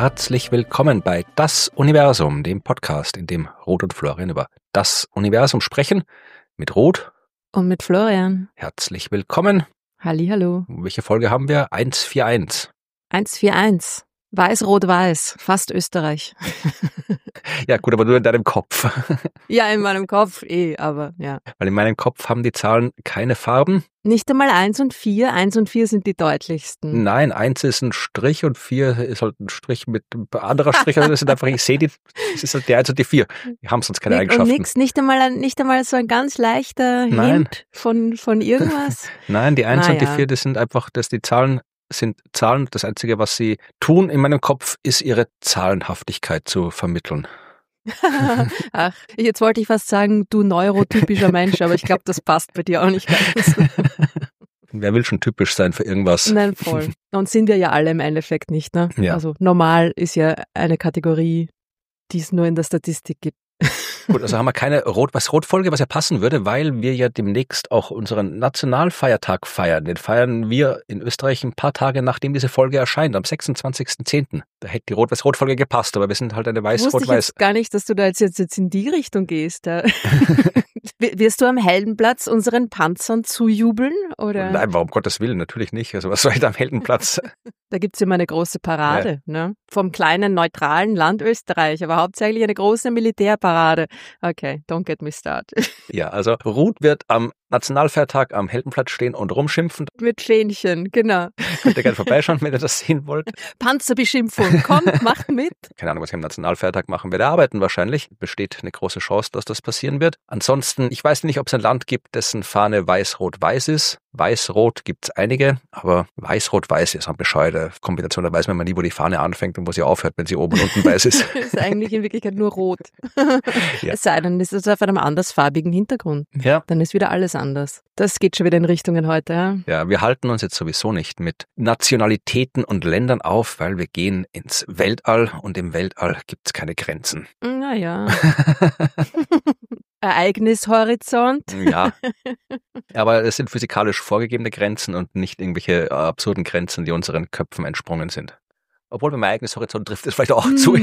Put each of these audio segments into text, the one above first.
Herzlich willkommen bei Das Universum, dem Podcast, in dem Ruth und Florian über das Universum sprechen. Mit Ruth. Und mit Florian. Herzlich willkommen. Hallihallo. Welche Folge haben wir? 141. 141. Weiß-Rot-Weiß. Fast Österreich. Ja gut, aber nur in deinem Kopf. Ja, in meinem Kopf aber ja. Weil in meinem Kopf haben die Zahlen keine Farben. Nicht einmal 1 und 4. 1 und 4 sind die deutlichsten. Nein, 1 ist ein Strich und 4 ist halt ein Strich mit ein anderer Strich. Also das sind einfach, ich sehe die, es ist halt die 1 und die 4. Die haben sonst keine Eigenschaften. Und nicht einmal so ein ganz leichter Hint von irgendwas. Nein, die 1 und die 4, das sind einfach, die Zahlen sind Zahlen. Das Einzige, was sie tun in meinem Kopf, ist ihre Zahlenhaftigkeit zu vermitteln. Ach, jetzt wollte ich fast sagen, du neurotypischer Mensch, aber ich glaube, das passt bei dir auch nicht ganz. Wer will schon typisch sein für irgendwas? Nein, voll. Und sind wir ja alle im Endeffekt nicht, ne? Ja. Also normal ist ja eine Kategorie, die es nur in der Statistik gibt. Gut, also haben wir keine Rot-Weiß-Rot-Folge, was ja passen würde, weil wir ja demnächst auch unseren Nationalfeiertag feiern. Den feiern wir in Österreich ein paar Tage, nachdem diese Folge erscheint, am 26.10. Da hätte die Rot-Weiß-Rot-Folge gepasst, aber wir sind halt eine Weiß-Rot-Weiß. Wusste ich jetzt gar nicht, dass du da jetzt in die Richtung gehst. Wirst du am Heldenplatz unseren Panzern zujubeln? Oder? Nein, warum Gottes Willen, natürlich nicht. Also was soll ich da am Heldenplatz? Da gibt's immer eine große Parade, ne? Vom kleinen, neutralen Land Österreich, aber hauptsächlich eine große Militärparade. Okay, don't get me started. Ja, also Ruth wird am Nationalfeiertag am Heldenplatz stehen und rumschimpfen. Mit Fähnchen, genau. Könnt ihr gerne vorbeischauen, wenn ihr das sehen wollt. Panzerbeschimpfung, kommt, macht mit. Keine Ahnung, was ich am Nationalfeiertag machen werde. Arbeiten wahrscheinlich. Besteht eine große Chance, dass das passieren wird. Ansonsten, ich weiß nicht, ob es ein Land gibt, dessen Fahne weiß-rot-weiß ist. Weiß-rot gibt's einige, aber weiß-rot-weiß ist eine bescheuerte Kombination. Da weiß man immer nie, wo die Fahne anfängt und wo sie aufhört, wenn sie oben und unten weiß ist. Ist eigentlich in Wirklichkeit nur rot. Ja. Es sei denn, es ist auf einem andersfarbigen Hintergrund. Ja. Dann ist wieder alles anders. Das geht schon wieder in Richtungen heute, ja? Ja, wir halten uns jetzt sowieso nicht mit Nationalitäten und Ländern auf, weil wir gehen ins Weltall und im Weltall gibt's keine Grenzen. Naja. Ereignishorizont. Ja, aber es sind physikalisch vorgegebene Grenzen und nicht irgendwelche absurden Grenzen, die unseren Köpfen entsprungen sind. Obwohl beim Ereignishorizont trifft es vielleicht auch zu.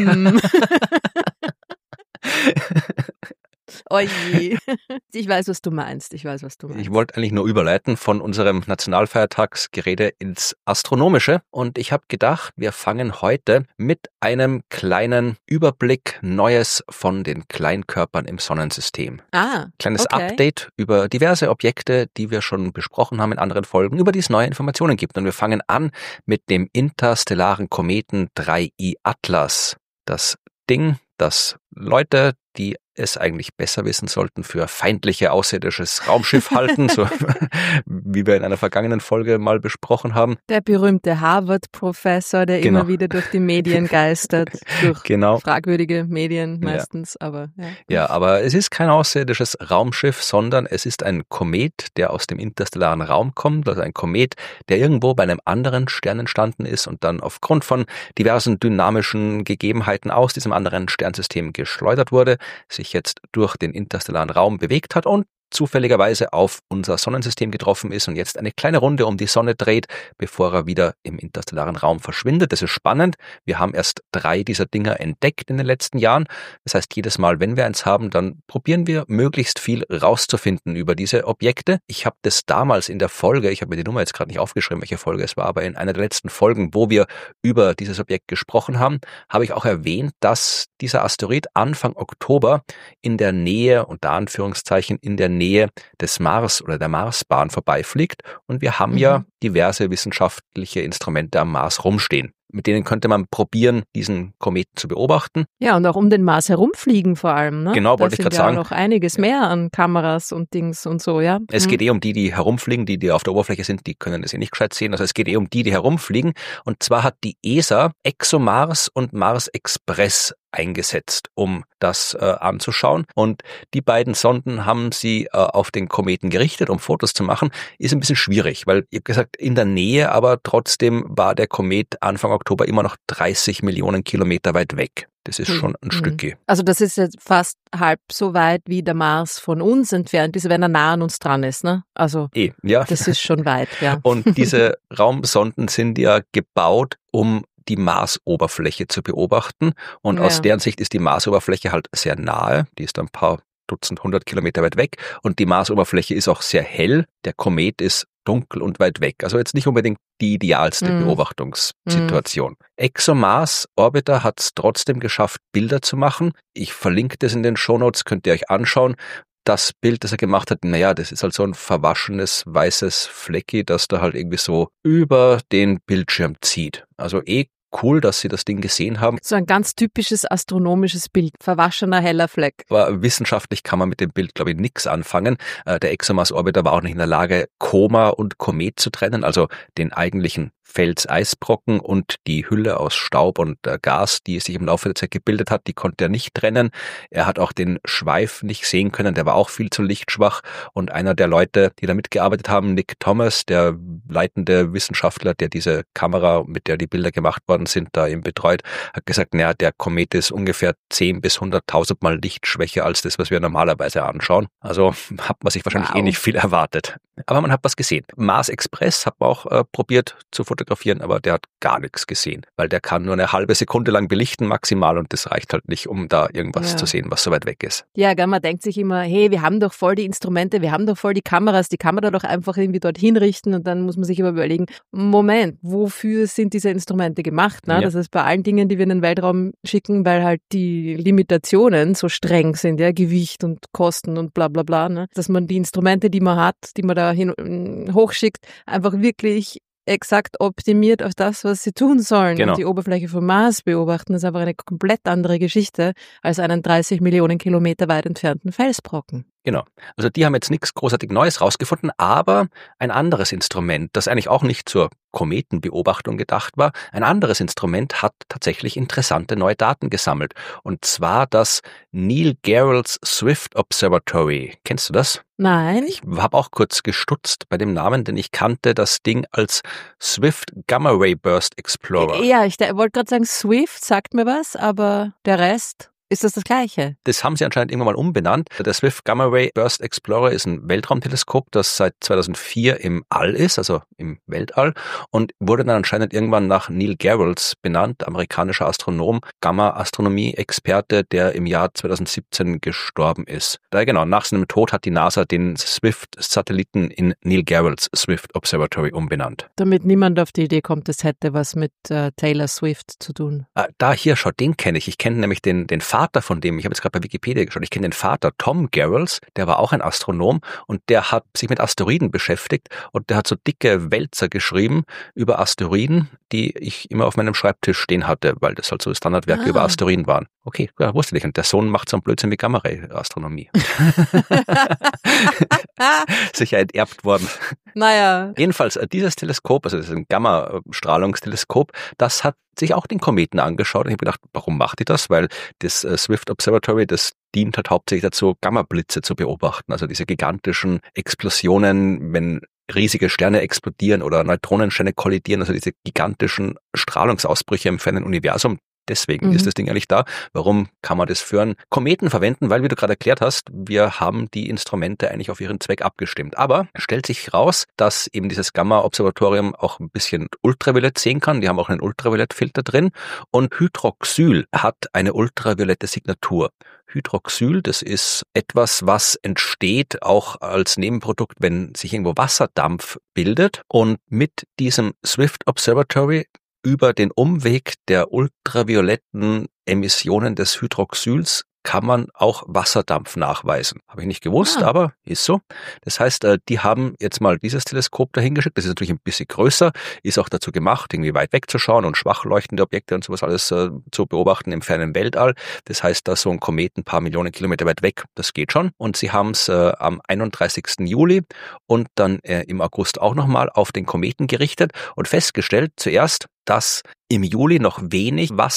Oh je. Ich weiß, was du meinst. Ich wollte eigentlich nur überleiten von unserem Nationalfeiertagsgerede ins Astronomische und ich habe gedacht, wir fangen heute mit einem kleinen Überblick Neues von den Kleinkörpern im Sonnensystem. Kleines Update über diverse Objekte, die wir schon besprochen haben in anderen Folgen, über die es neue Informationen gibt. Und wir fangen an mit dem interstellaren Kometen 3I Atlas. Das Ding, das Leute, die es eigentlich besser wissen sollten, für feindliche außerirdisches Raumschiff halten, so wie wir in einer vergangenen Folge mal besprochen haben. Der berühmte Harvard-Professor, der immer wieder durch die Medien geistert, durch fragwürdige Medien meistens, aber ja. Ja, aber es ist kein außerirdisches Raumschiff, sondern es ist ein Komet, der aus dem interstellaren Raum kommt, also ein Komet, der irgendwo bei einem anderen Stern entstanden ist und dann aufgrund von diversen dynamischen Gegebenheiten aus diesem anderen Sternsystem geschleudert wurde, sich jetzt durch den interstellaren Raum bewegt hat und zufälligerweise auf unser Sonnensystem getroffen ist und jetzt eine kleine Runde um die Sonne dreht, bevor er wieder im interstellaren Raum verschwindet. Das ist spannend. Wir haben erst 3 dieser Dinger entdeckt in den letzten Jahren. Das heißt, jedes Mal, wenn wir eins haben, dann probieren wir möglichst viel rauszufinden über diese Objekte. Ich habe das damals in der Folge, ich habe mir die Nummer jetzt gerade nicht aufgeschrieben, welche Folge es war, aber in einer der letzten Folgen, wo wir über dieses Objekt gesprochen haben, habe ich auch erwähnt, dass dieser Asteroid Anfang Oktober in der Nähe, unter Anführungszeichen, in der Nähe des Mars oder der Marsbahn vorbeifliegt und wir haben ja diverse wissenschaftliche Instrumente am Mars rumstehen. Mit denen könnte man probieren, diesen Kometen zu beobachten. Ja, und auch um den Mars herumfliegen vor allem. Ne? Genau, wollte ich gerade sagen. Da sind ja noch einiges mehr an Kameras und Dings und so, ja. Es geht um die herumfliegen, die auf der Oberfläche sind, die können das nicht gescheit sehen. Also es geht um die herumfliegen. Und zwar hat die ESA ExoMars und Mars Express eingesetzt, um das anzuschauen. Und die beiden Sonden haben sie auf den Kometen gerichtet, um Fotos zu machen. Ist ein bisschen schwierig, weil, ich habe gesagt, in der Nähe, aber trotzdem war der Komet Anfang Oktober immer noch 30 Millionen Kilometer weit weg. Das ist schon ein Stückchen. Also das ist jetzt fast halb so weit, wie der Mars von uns entfernt ist, wenn er nah an uns dran ist, ne? Also ja. Das ist schon weit, ja. Und diese Raumsonden sind ja gebaut, um die Marsoberfläche zu beobachten. Und aus deren Sicht ist die Marsoberfläche halt sehr nahe. Die ist ein paar Dutzend, 100 Kilometer weit weg. Und die Marsoberfläche ist auch sehr hell. Der Komet ist dunkel und weit weg. Also jetzt nicht unbedingt die idealste Beobachtungssituation. ExoMars Orbiter hat es trotzdem geschafft, Bilder zu machen. Ich verlinke das in den Shownotes, könnt ihr euch anschauen. Das Bild, das er gemacht hat, das ist halt so ein verwaschenes, weißes Flecki, das da halt irgendwie so über den Bildschirm zieht. Also cool, dass Sie das Ding gesehen haben. So ein ganz typisches astronomisches Bild, verwaschener heller Fleck. Aber wissenschaftlich kann man mit dem Bild, glaube ich, nichts anfangen. Der ExoMars Orbiter war auch nicht in der Lage, Koma und Komet zu trennen, also den eigentlichen Felseisbrocken und die Hülle aus Staub und Gas, die sich im Laufe der Zeit gebildet hat, die konnte er nicht trennen. Er hat auch den Schweif nicht sehen können, der war auch viel zu lichtschwach. Und einer der Leute, die da mitgearbeitet haben, Nick Thomas, der leitende Wissenschaftler, der diese Kamera, mit der die Bilder gemacht worden sind, da eben betreut, hat gesagt, der Komet ist ungefähr 10 bis 100.000 Mal lichtschwächer als das, was wir normalerweise anschauen. Also hat man sich wahrscheinlich nicht viel erwartet. Aber man hat was gesehen. Mars Express hat man auch probiert zu fotografieren, aber der hat gar nichts gesehen, weil der kann nur eine halbe Sekunde lang belichten maximal und das reicht halt nicht, um da irgendwas zu sehen, was so weit weg ist. Ja, man denkt sich immer, hey, wir haben doch voll die Instrumente, wir haben doch voll die Kameras, die kann man da doch einfach irgendwie dorthin richten und dann muss man sich aber überlegen, Moment, wofür sind diese Instrumente gemacht? Ne? Ja. Das heißt, bei allen Dingen, die wir in den Weltraum schicken, weil halt die Limitationen so streng sind, Gewicht und Kosten und bla bla bla, ne? Dass man die Instrumente, die man hat, die man da hochschickt, einfach wirklich exakt optimiert auf das, was sie tun sollen. Genau. Und die Oberfläche vom Mars beobachten, ist aber eine komplett andere Geschichte als einen 30 Millionen Kilometer weit entfernten Felsbrocken. Genau. Also die haben jetzt nichts großartig Neues rausgefunden, aber ein anderes Instrument, das eigentlich auch nicht zur Kometenbeobachtung gedacht war, ein anderes Instrument hat tatsächlich interessante neue Daten gesammelt. Und zwar das Neil Gehrels Swift Observatory. Kennst du das? Nein. Ich habe auch kurz gestutzt bei dem Namen, denn ich kannte das Ding als Swift Gamma Ray Burst Explorer. Ja, ich wollte gerade sagen, Swift sagt mir was, aber der Rest... Ist das Gleiche? Das haben sie anscheinend irgendwann mal umbenannt. Der Swift Gamma Ray Burst Explorer ist ein Weltraumteleskop, das seit 2004 im All ist, also im Weltall, und wurde dann anscheinend irgendwann nach Neil Gehrels benannt, amerikanischer Astronom, Gamma-Astronomie-Experte, der im Jahr 2017 gestorben ist. Nach seinem Tod hat die NASA den Swift-Satelliten in Neil Gehrels Swift Observatory umbenannt. Damit niemand auf die Idee kommt, es hätte was mit Taylor Swift zu tun. Den kenne ich. Ich kenne nämlich den Vater von dem, ich habe jetzt gerade bei Wikipedia geschaut, ich kenne den Vater, Tom Gehrels, der war auch ein Astronom und der hat sich mit Asteroiden beschäftigt und der hat so dicke Wälzer geschrieben über Asteroiden, die ich immer auf meinem Schreibtisch stehen hatte, weil das halt so Standardwerke über Asteroiden waren. Okay, wusste ich. Und der Sohn macht so einen Blödsinn wie Gamma-Ray-Astronomie. Sicher enterbt worden. Naja. Jedenfalls, dieses Teleskop, also das ist ein Gamma-Strahlungsteleskop, das hat sich auch den Kometen angeschaut. Und ich habe gedacht, warum macht die das? Weil das Swift Observatory, das dient halt hauptsächlich dazu, Gamma-Blitze zu beobachten. Also diese gigantischen Explosionen, wenn riesige Sterne explodieren oder Neutronensterne kollidieren, also diese gigantischen Strahlungsausbrüche im fernen Universum. Deswegen ist das Ding eigentlich da. Warum kann man das für einen Kometen verwenden? Weil, wie du gerade erklärt hast, wir haben die Instrumente eigentlich auf ihren Zweck abgestimmt. Aber stellt sich raus, dass eben dieses Gamma-Observatorium auch ein bisschen Ultraviolett sehen kann. Die haben auch einen Ultraviolettfilter drin. Und Hydroxyl hat eine ultraviolette Signatur. Hydroxyl, das ist etwas, was entsteht auch als Nebenprodukt, wenn sich irgendwo Wasserdampf bildet. Und mit diesem Swift Observatory über den Umweg der ultravioletten Emissionen des Hydroxyls kann man auch Wasserdampf nachweisen. Habe ich nicht gewusst, aber ist so. Das heißt, die haben jetzt mal dieses Teleskop dahin geschickt. Das ist natürlich ein bisschen größer, ist auch dazu gemacht, irgendwie weit wegzuschauen und schwach leuchtende Objekte und sowas alles zu beobachten im fernen Weltall. Das heißt, da so ein Komet ein paar Millionen Kilometer weit weg, das geht schon. Und sie haben es am 31. Juli und dann im August auch nochmal auf den Kometen gerichtet und festgestellt zuerst, dass im Juli noch wenig Wasser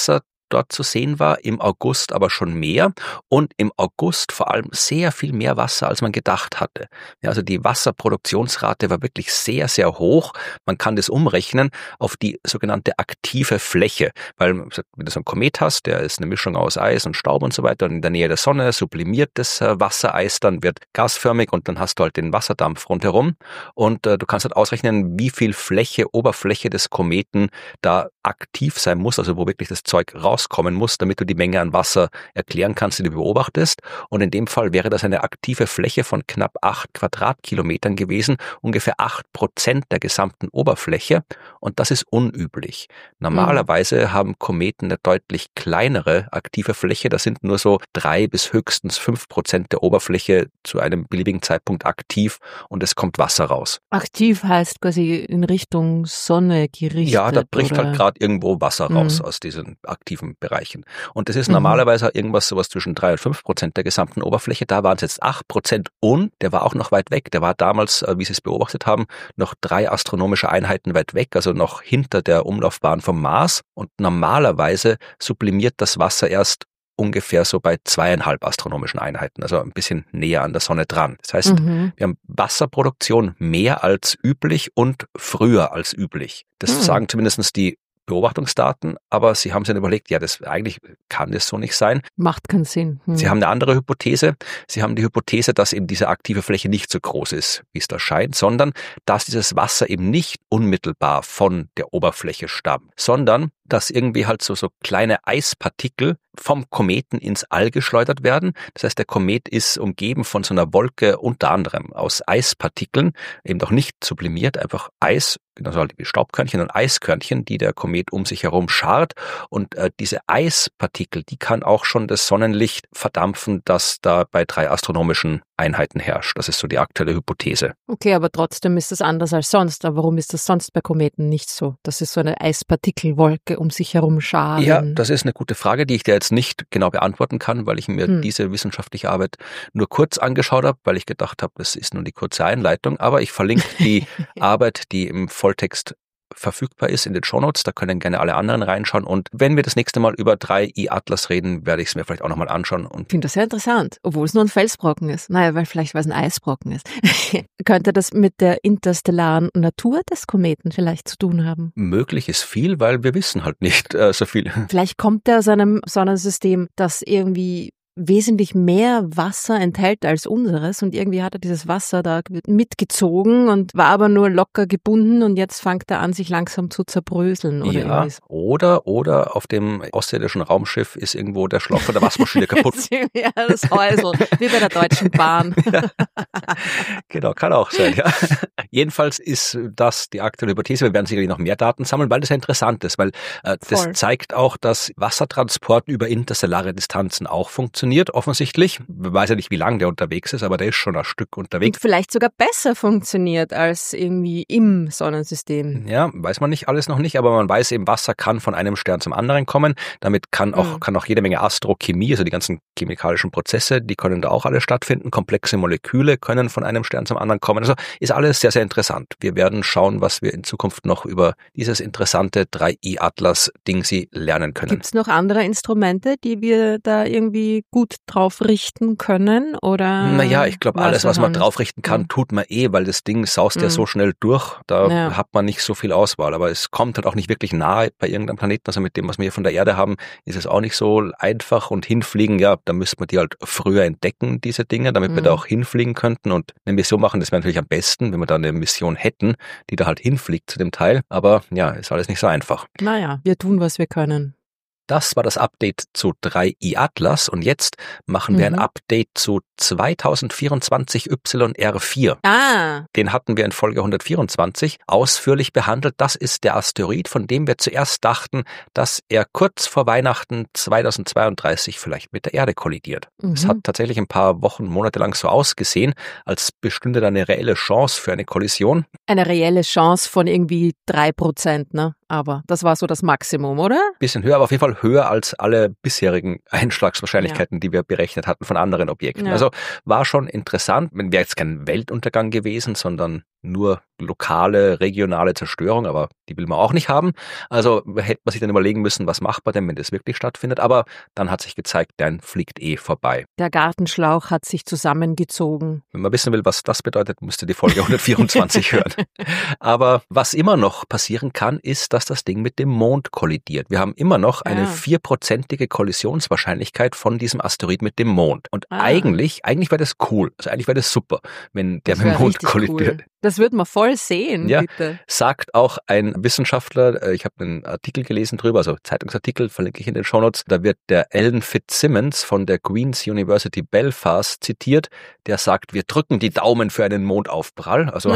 dort zu sehen war, im August aber schon mehr und im August vor allem sehr viel mehr Wasser, als man gedacht hatte. Ja, also die Wasserproduktionsrate war wirklich sehr, sehr hoch. Man kann das umrechnen auf die sogenannte aktive Fläche, weil wenn du so einen Komet hast, der ist eine Mischung aus Eis und Staub und so weiter und in der Nähe der Sonne sublimiert das Wassereis, dann wird gasförmig und dann hast du halt den Wasserdampf rundherum und du kannst halt ausrechnen, wie viel Oberfläche des Kometen da aktiv sein muss, also wo wirklich das Zeug rauskommen muss, damit du die Menge an Wasser erklären kannst, die du beobachtest. Und in dem Fall wäre das eine aktive Fläche von knapp 8 Quadratkilometern gewesen, ungefähr 8% der gesamten Oberfläche. Und das ist unüblich. Normalerweise haben Kometen eine deutlich kleinere aktive Fläche. Das sind nur so 3 bis höchstens 5% der Oberfläche zu einem beliebigen Zeitpunkt aktiv und es kommt Wasser raus. Aktiv heißt quasi in Richtung Sonne gerichtet. Ja, da bricht halt gerade irgendwo Wasser raus aus diesen aktiven Bereichen. Und das ist normalerweise irgendwas sowas zwischen 3 und 5% der gesamten Oberfläche. Da waren es jetzt 8% und der war auch noch weit weg. Der war damals, wie Sie es beobachtet haben, noch 3 astronomische Einheiten weit weg, also noch hinter der Umlaufbahn vom Mars. Und normalerweise sublimiert das Wasser erst ungefähr so bei 2,5 astronomischen Einheiten, also ein bisschen näher an der Sonne dran. Das heißt, wir haben Wasserproduktion mehr als üblich und früher als üblich. Das sagen zumindest die Beobachtungsdaten, aber sie haben sich dann überlegt, ja, das eigentlich kann das so nicht sein. Macht keinen Sinn. Sie haben eine andere Hypothese. Sie haben die Hypothese, dass eben diese aktive Fläche nicht so groß ist, wie es da scheint, sondern dass dieses Wasser eben nicht unmittelbar von der Oberfläche stammt, sondern dass irgendwie halt so kleine Eispartikel vom Kometen ins All geschleudert werden. Das heißt, der Komet ist umgeben von so einer Wolke unter anderem aus Eispartikeln, eben noch nicht sublimiert, einfach Eis, genauso halt wie Staubkörnchen und Eiskörnchen, die der Komet um sich herum schart. Und diese Eispartikel, die kann auch schon das Sonnenlicht verdampfen, das da bei 3 astronomischen Einheiten herrscht. Das ist so die aktuelle Hypothese. Okay, aber trotzdem ist das anders als sonst. Aber warum ist das sonst bei Kometen nicht so? Das ist so eine Eispartikelwolke um sich herum scharen. Ja, das ist eine gute Frage, die ich dir jetzt nicht genau beantworten kann, weil ich mir diese wissenschaftliche Arbeit nur kurz angeschaut habe, weil ich gedacht habe, das ist nur die kurze Einleitung. Aber ich verlinke die Arbeit, die im Volltext verfügbar ist in den Shownotes, da können gerne alle anderen reinschauen und wenn wir das nächste Mal über 3I Atlas reden, werde ich es mir vielleicht auch nochmal anschauen. Ich finde das sehr interessant, obwohl es nur ein Felsbrocken ist. Naja, weil vielleicht, weil es ein Eisbrocken ist. Könnte das mit der interstellaren Natur des Kometen vielleicht zu tun haben? Möglich ist viel, weil wir wissen halt nicht so viel. Vielleicht kommt er aus einem Sonnensystem, das irgendwie wesentlich mehr Wasser enthält als unseres und irgendwie hat er dieses Wasser da mitgezogen und war aber nur locker gebunden und jetzt fängt er an, sich langsam zu zerbröseln. Oder oder auf dem außerirdischen Raumschiff ist irgendwo der Schlauch von der Waschmaschine kaputt. Ja, das Häusl, wie bei der Deutschen Bahn. Genau, kann auch sein, ja. Jedenfalls ist das die aktuelle Hypothese. Wir werden sicherlich noch mehr Daten sammeln, weil das ja interessant ist, weil das zeigt auch, dass Wassertransport über interstellare Distanzen auch funktioniert, offensichtlich. Ich weiß ja nicht, wie lange der unterwegs ist, aber der ist schon ein Stück unterwegs. Und vielleicht sogar besser funktioniert als irgendwie im Sonnensystem. Ja, weiß man nicht, alles noch nicht, aber man weiß eben, Wasser kann von einem Stern zum anderen kommen. Damit kann auch jede Menge Astrochemie, also die ganzen chemikalischen Prozesse, die können da auch alle stattfinden. Komplexe Moleküle können von einem Stern zum anderen kommen. Also ist alles sehr, sehr interessant. Wir werden schauen, was wir in Zukunft noch über dieses interessante 3I Atlas-Ding Sie lernen können. Gibt es noch andere Instrumente, die wir da irgendwie gut drauf richten können? Oder naja, ich glaube, alles, was man drauf richten kann, tut man weil das Ding saust ja so schnell durch. Da hat man nicht so viel Auswahl. Aber es kommt halt auch nicht wirklich nahe bei irgendeinem Planeten. Also mit dem, was wir hier von der Erde haben, ist es auch nicht so einfach. Und hinfliegen, ja, da müsste man die halt früher entdecken, diese Dinge, damit wir da auch hinfliegen könnten. Und eine Mission machen, das wäre natürlich am besten, wenn wir da eine Mission hätten, die da halt hinfliegt zu dem Teil. Aber ja, ist alles nicht so einfach. Naja, wir tun, was wir können. Das war das Update zu 3I Atlas und jetzt machen wir ein Update zu 2024 YR4. Den hatten wir in Folge 124 ausführlich behandelt. Das ist der Asteroid, von dem wir zuerst dachten, dass er kurz vor Weihnachten 2032 vielleicht mit der Erde kollidiert. Es hat tatsächlich ein paar Wochen, Monate lang so ausgesehen, als bestünde da eine reelle Chance für eine Kollision. Eine reelle Chance von irgendwie 3%, ne? Aber das war so das Maximum, oder? Bisschen höher, aber auf jeden Fall höher als alle bisherigen Einschlagswahrscheinlichkeiten, die wir berechnet hatten von anderen Objekten. Also war schon interessant. Wäre jetzt kein Weltuntergang gewesen, sondern nur lokale, regionale Zerstörung, aber die will man auch nicht haben. Also hätte man sich dann überlegen müssen, was macht man denn, wenn das wirklich stattfindet. Aber dann hat sich gezeigt, dann fliegt vorbei. Der Gartenschlauch hat sich zusammengezogen. Wenn man wissen will, was das bedeutet, müsst ihr die Folge 124 hören. Aber was immer noch passieren kann, ist, dass das Ding mit dem Mond kollidiert. Wir haben immer noch eine 4%ige Kollisionswahrscheinlichkeit von diesem Asteroid mit dem Mond. Und eigentlich wäre das cool. Also eigentlich wäre das super, wenn der mit dem Mond kollidiert. Cool. Das wird man voll sehen, ja, bitte. Sagt auch ein Wissenschaftler, ich habe einen Artikel gelesen drüber, also Zeitungsartikel, verlinke ich in den Shownotes, da wird der Alan Fitzsimmons von der Queen's University Belfast zitiert, der sagt, wir drücken die Daumen für einen Mondaufprall. Also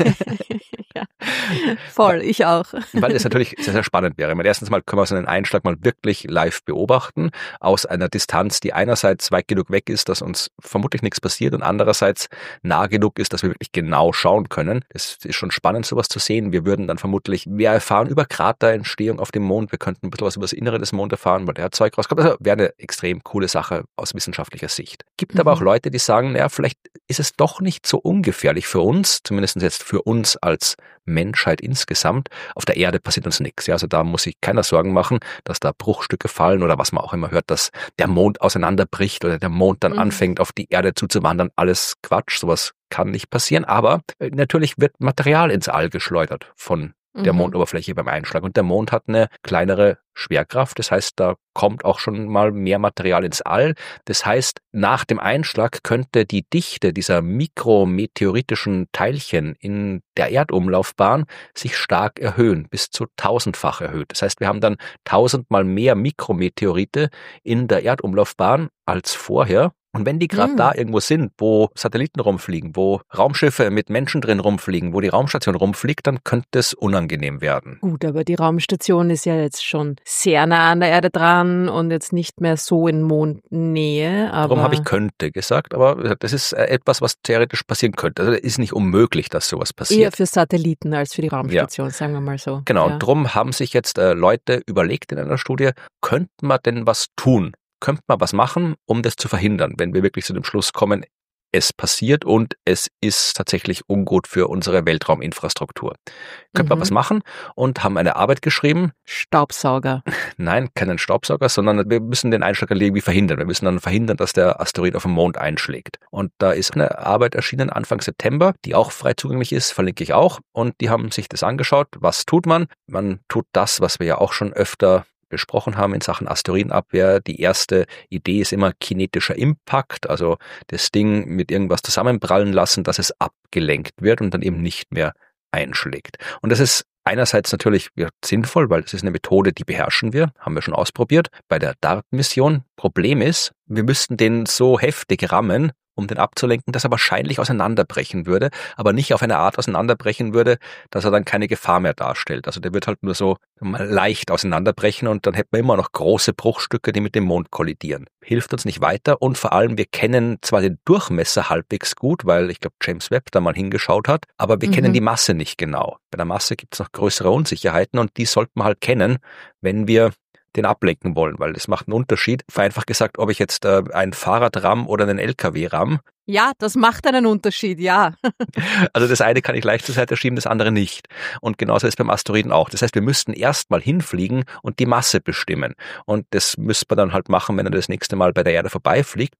ja, voll, ich auch. Weil es natürlich sehr, sehr spannend wäre. Erstens mal können wir so einen Einschlag mal wirklich live beobachten, aus einer Distanz, die einerseits weit genug weg ist, dass uns vermutlich nichts passiert und andererseits nah genug ist, dass wir wirklich genau schauen können. Es ist schon spannend, sowas zu sehen. Wir würden dann vermutlich mehr erfahren über Kraterentstehung auf dem Mond. Wir könnten ein bisschen was über das Innere des Mondes erfahren, weil der Zeug rauskommt. Also wäre eine extrem coole Sache aus wissenschaftlicher Sicht. Gibt aber auch Leute, die sagen, naja, vielleicht ist es doch nicht so ungefährlich für uns, zumindest jetzt für uns als Menschheit insgesamt. Auf der Erde passiert uns nichts. Ja, also da muss sich keiner Sorgen machen, dass da Bruchstücke fallen oder was man auch immer hört, dass der Mond auseinanderbricht oder der Mond dann anfängt, auf die Erde zuzuwandern. Alles Quatsch, sowas kann nicht passieren. Aber natürlich wird Material ins All geschleudert von der Mondoberfläche beim Einschlag. Und der Mond hat eine kleinere Schwerkraft. Das heißt, da kommt auch schon mal mehr Material ins All. Das heißt, nach dem Einschlag könnte die Dichte dieser mikrometeoritischen Teilchen in der Erdumlaufbahn sich stark erhöhen, bis zu 1000-fach erhöht. Das heißt, wir haben dann 1000-mal mehr Mikrometeorite in der Erdumlaufbahn als vorher. Und wenn die gerade da irgendwo sind, wo Satelliten rumfliegen, wo Raumschiffe mit Menschen drin rumfliegen, wo die Raumstation rumfliegt, dann könnte es unangenehm werden. Gut, aber die Raumstation ist ja jetzt schon sehr nah an der Erde dran und jetzt nicht mehr so in Mondnähe. Darum habe ich könnte gesagt, aber das ist etwas, was theoretisch passieren könnte. Also es ist nicht unmöglich, dass sowas passiert. Eher für Satelliten als für die Raumstation, sagen wir mal so. Genau, und darum haben sich jetzt Leute überlegt in einer Studie, könnte man denn was tun? Könnte man was machen, um das zu verhindern, wenn wir wirklich zu dem Schluss kommen, es passiert und es ist tatsächlich ungut für unsere Weltrauminfrastruktur. Könnte man was machen und haben eine Arbeit geschrieben. Staubsauger. Nein, keinen Staubsauger, sondern wir müssen den Einschlag irgendwie verhindern. Wir müssen dann verhindern, dass der Asteroid auf den Mond einschlägt. Und da ist eine Arbeit erschienen Anfang September, die auch frei zugänglich ist, verlinke ich auch. Und die haben sich das angeschaut. Was tut man? Man tut das, was wir ja auch schon öfter besprochen haben in Sachen Asteroidenabwehr. Die erste Idee ist immer kinetischer Impact, also das Ding mit irgendwas zusammenprallen lassen, dass es abgelenkt wird und dann eben nicht mehr einschlägt. Und das ist einerseits natürlich sinnvoll, weil das ist eine Methode, die beherrschen wir, haben wir schon ausprobiert bei der DART-Mission. Problem ist, wir müssten den so heftig rammen, um den abzulenken, dass er wahrscheinlich auseinanderbrechen würde, aber nicht auf eine Art auseinanderbrechen würde, dass er dann keine Gefahr mehr darstellt. Also der wird halt nur so mal leicht auseinanderbrechen und dann hätten wir immer noch große Bruchstücke, die mit dem Mond kollidieren. Hilft uns nicht weiter und vor allem, wir kennen zwar den Durchmesser halbwegs gut, weil ich glaube James Webb da mal hingeschaut hat, aber wir kennen die Masse nicht genau. Bei der Masse gibt es noch größere Unsicherheiten und die sollten wir halt kennen, wenn wir den ablenken wollen, weil das macht einen Unterschied. Vereinfacht gesagt, ob ich jetzt ein Fahrrad ramm oder einen LKW ramm. Ja, das macht einen Unterschied, ja. Also das eine kann ich leicht zur Seite schieben, das andere nicht. Und genauso ist beim Asteroiden auch. Das heißt, wir müssten erst mal hinfliegen und die Masse bestimmen. Und das müsste man dann halt machen, wenn er das nächste Mal bei der Erde vorbeifliegt,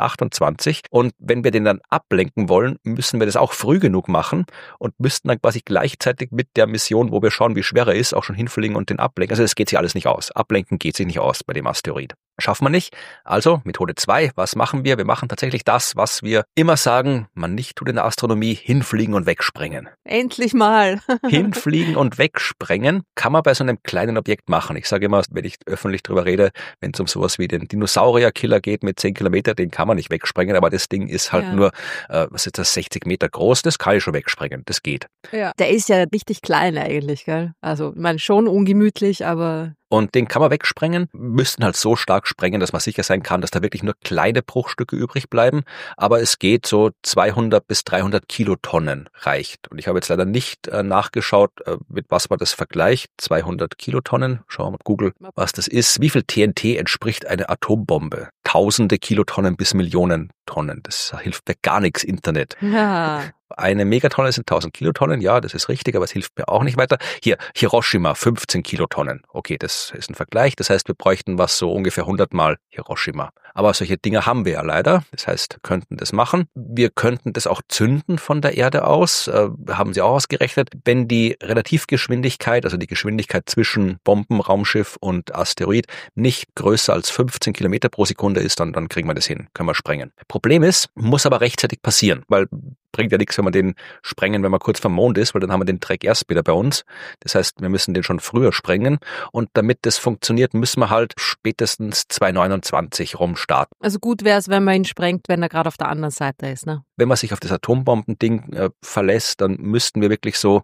2028. Und wenn wir den dann ablenken wollen, müssen wir das auch früh genug machen und müssten dann quasi gleichzeitig mit der Mission, wo wir schauen, wie schwer er ist, auch schon hinfliegen und den ablenken. Also das geht sich alles nicht aus. Ablenken geht sich nicht aus bei dem Asteroid. Schaffen wir nicht. Also Methode 2, was machen wir? Wir machen tatsächlich das, was wir immer sagen, man nicht tut in der Astronomie, hinfliegen und wegsprengen. Endlich mal. Hinfliegen und wegsprengen kann man bei so einem kleinen Objekt machen. Ich sage immer, wenn ich öffentlich drüber rede, wenn es um sowas wie den Dinosaurierkiller geht mit 10 Kilometer, den kann man nicht wegsprengen, aber das Ding ist halt nur, was ist das, 60 Meter groß, das kann ich schon wegsprengen, das geht. Ja. Der ist ja richtig klein eigentlich, gell? Also, ich meine, schon ungemütlich, aber... Und den kann man wegsprengen, müssten halt so stark sprengen, dass man sicher sein kann, dass da wirklich nur kleine Bruchstücke übrig bleiben. Aber es geht so 200 bis 300 Kilotonnen reicht. Und ich habe jetzt leider nicht nachgeschaut, mit was man das vergleicht. 200 Kilotonnen, schauen wir mal Google, was das ist. Wie viel TNT entspricht eine Atombombe? Tausende Kilotonnen bis Millionen Tonnen. Das hilft mir gar nichts, Internet. Ja. Eine Megatonne sind 1000 Kilotonnen, ja, das ist richtig, aber es hilft mir auch nicht weiter. Hier, Hiroshima, 15 Kilotonnen. Okay, das ist ein Vergleich. Das heißt, wir bräuchten was so ungefähr 100 Mal Hiroshima. Aber solche Dinge haben wir ja leider. Das heißt, wir könnten das machen. Wir könnten das auch zünden von der Erde aus. Haben sie auch ausgerechnet. Wenn die Relativgeschwindigkeit, also die Geschwindigkeit zwischen Bomben, Raumschiff und Asteroid nicht größer als 15 Kilometer pro Sekunde ist, dann kriegen wir das hin. Können wir sprengen. Problem ist, muss aber rechtzeitig passieren, weil bringt ja nichts, wenn wir den sprengen, wenn man kurz vom Mond ist, weil dann haben wir den Dreck erst wieder bei uns. Das heißt, wir müssen den schon früher sprengen und damit das funktioniert, müssen wir halt spätestens 2029 rumstarten. Also gut wäre es, wenn man ihn sprengt, wenn er gerade auf der anderen Seite ist, ne? Wenn man sich auf das Atombombending verlässt, dann müssten wir wirklich so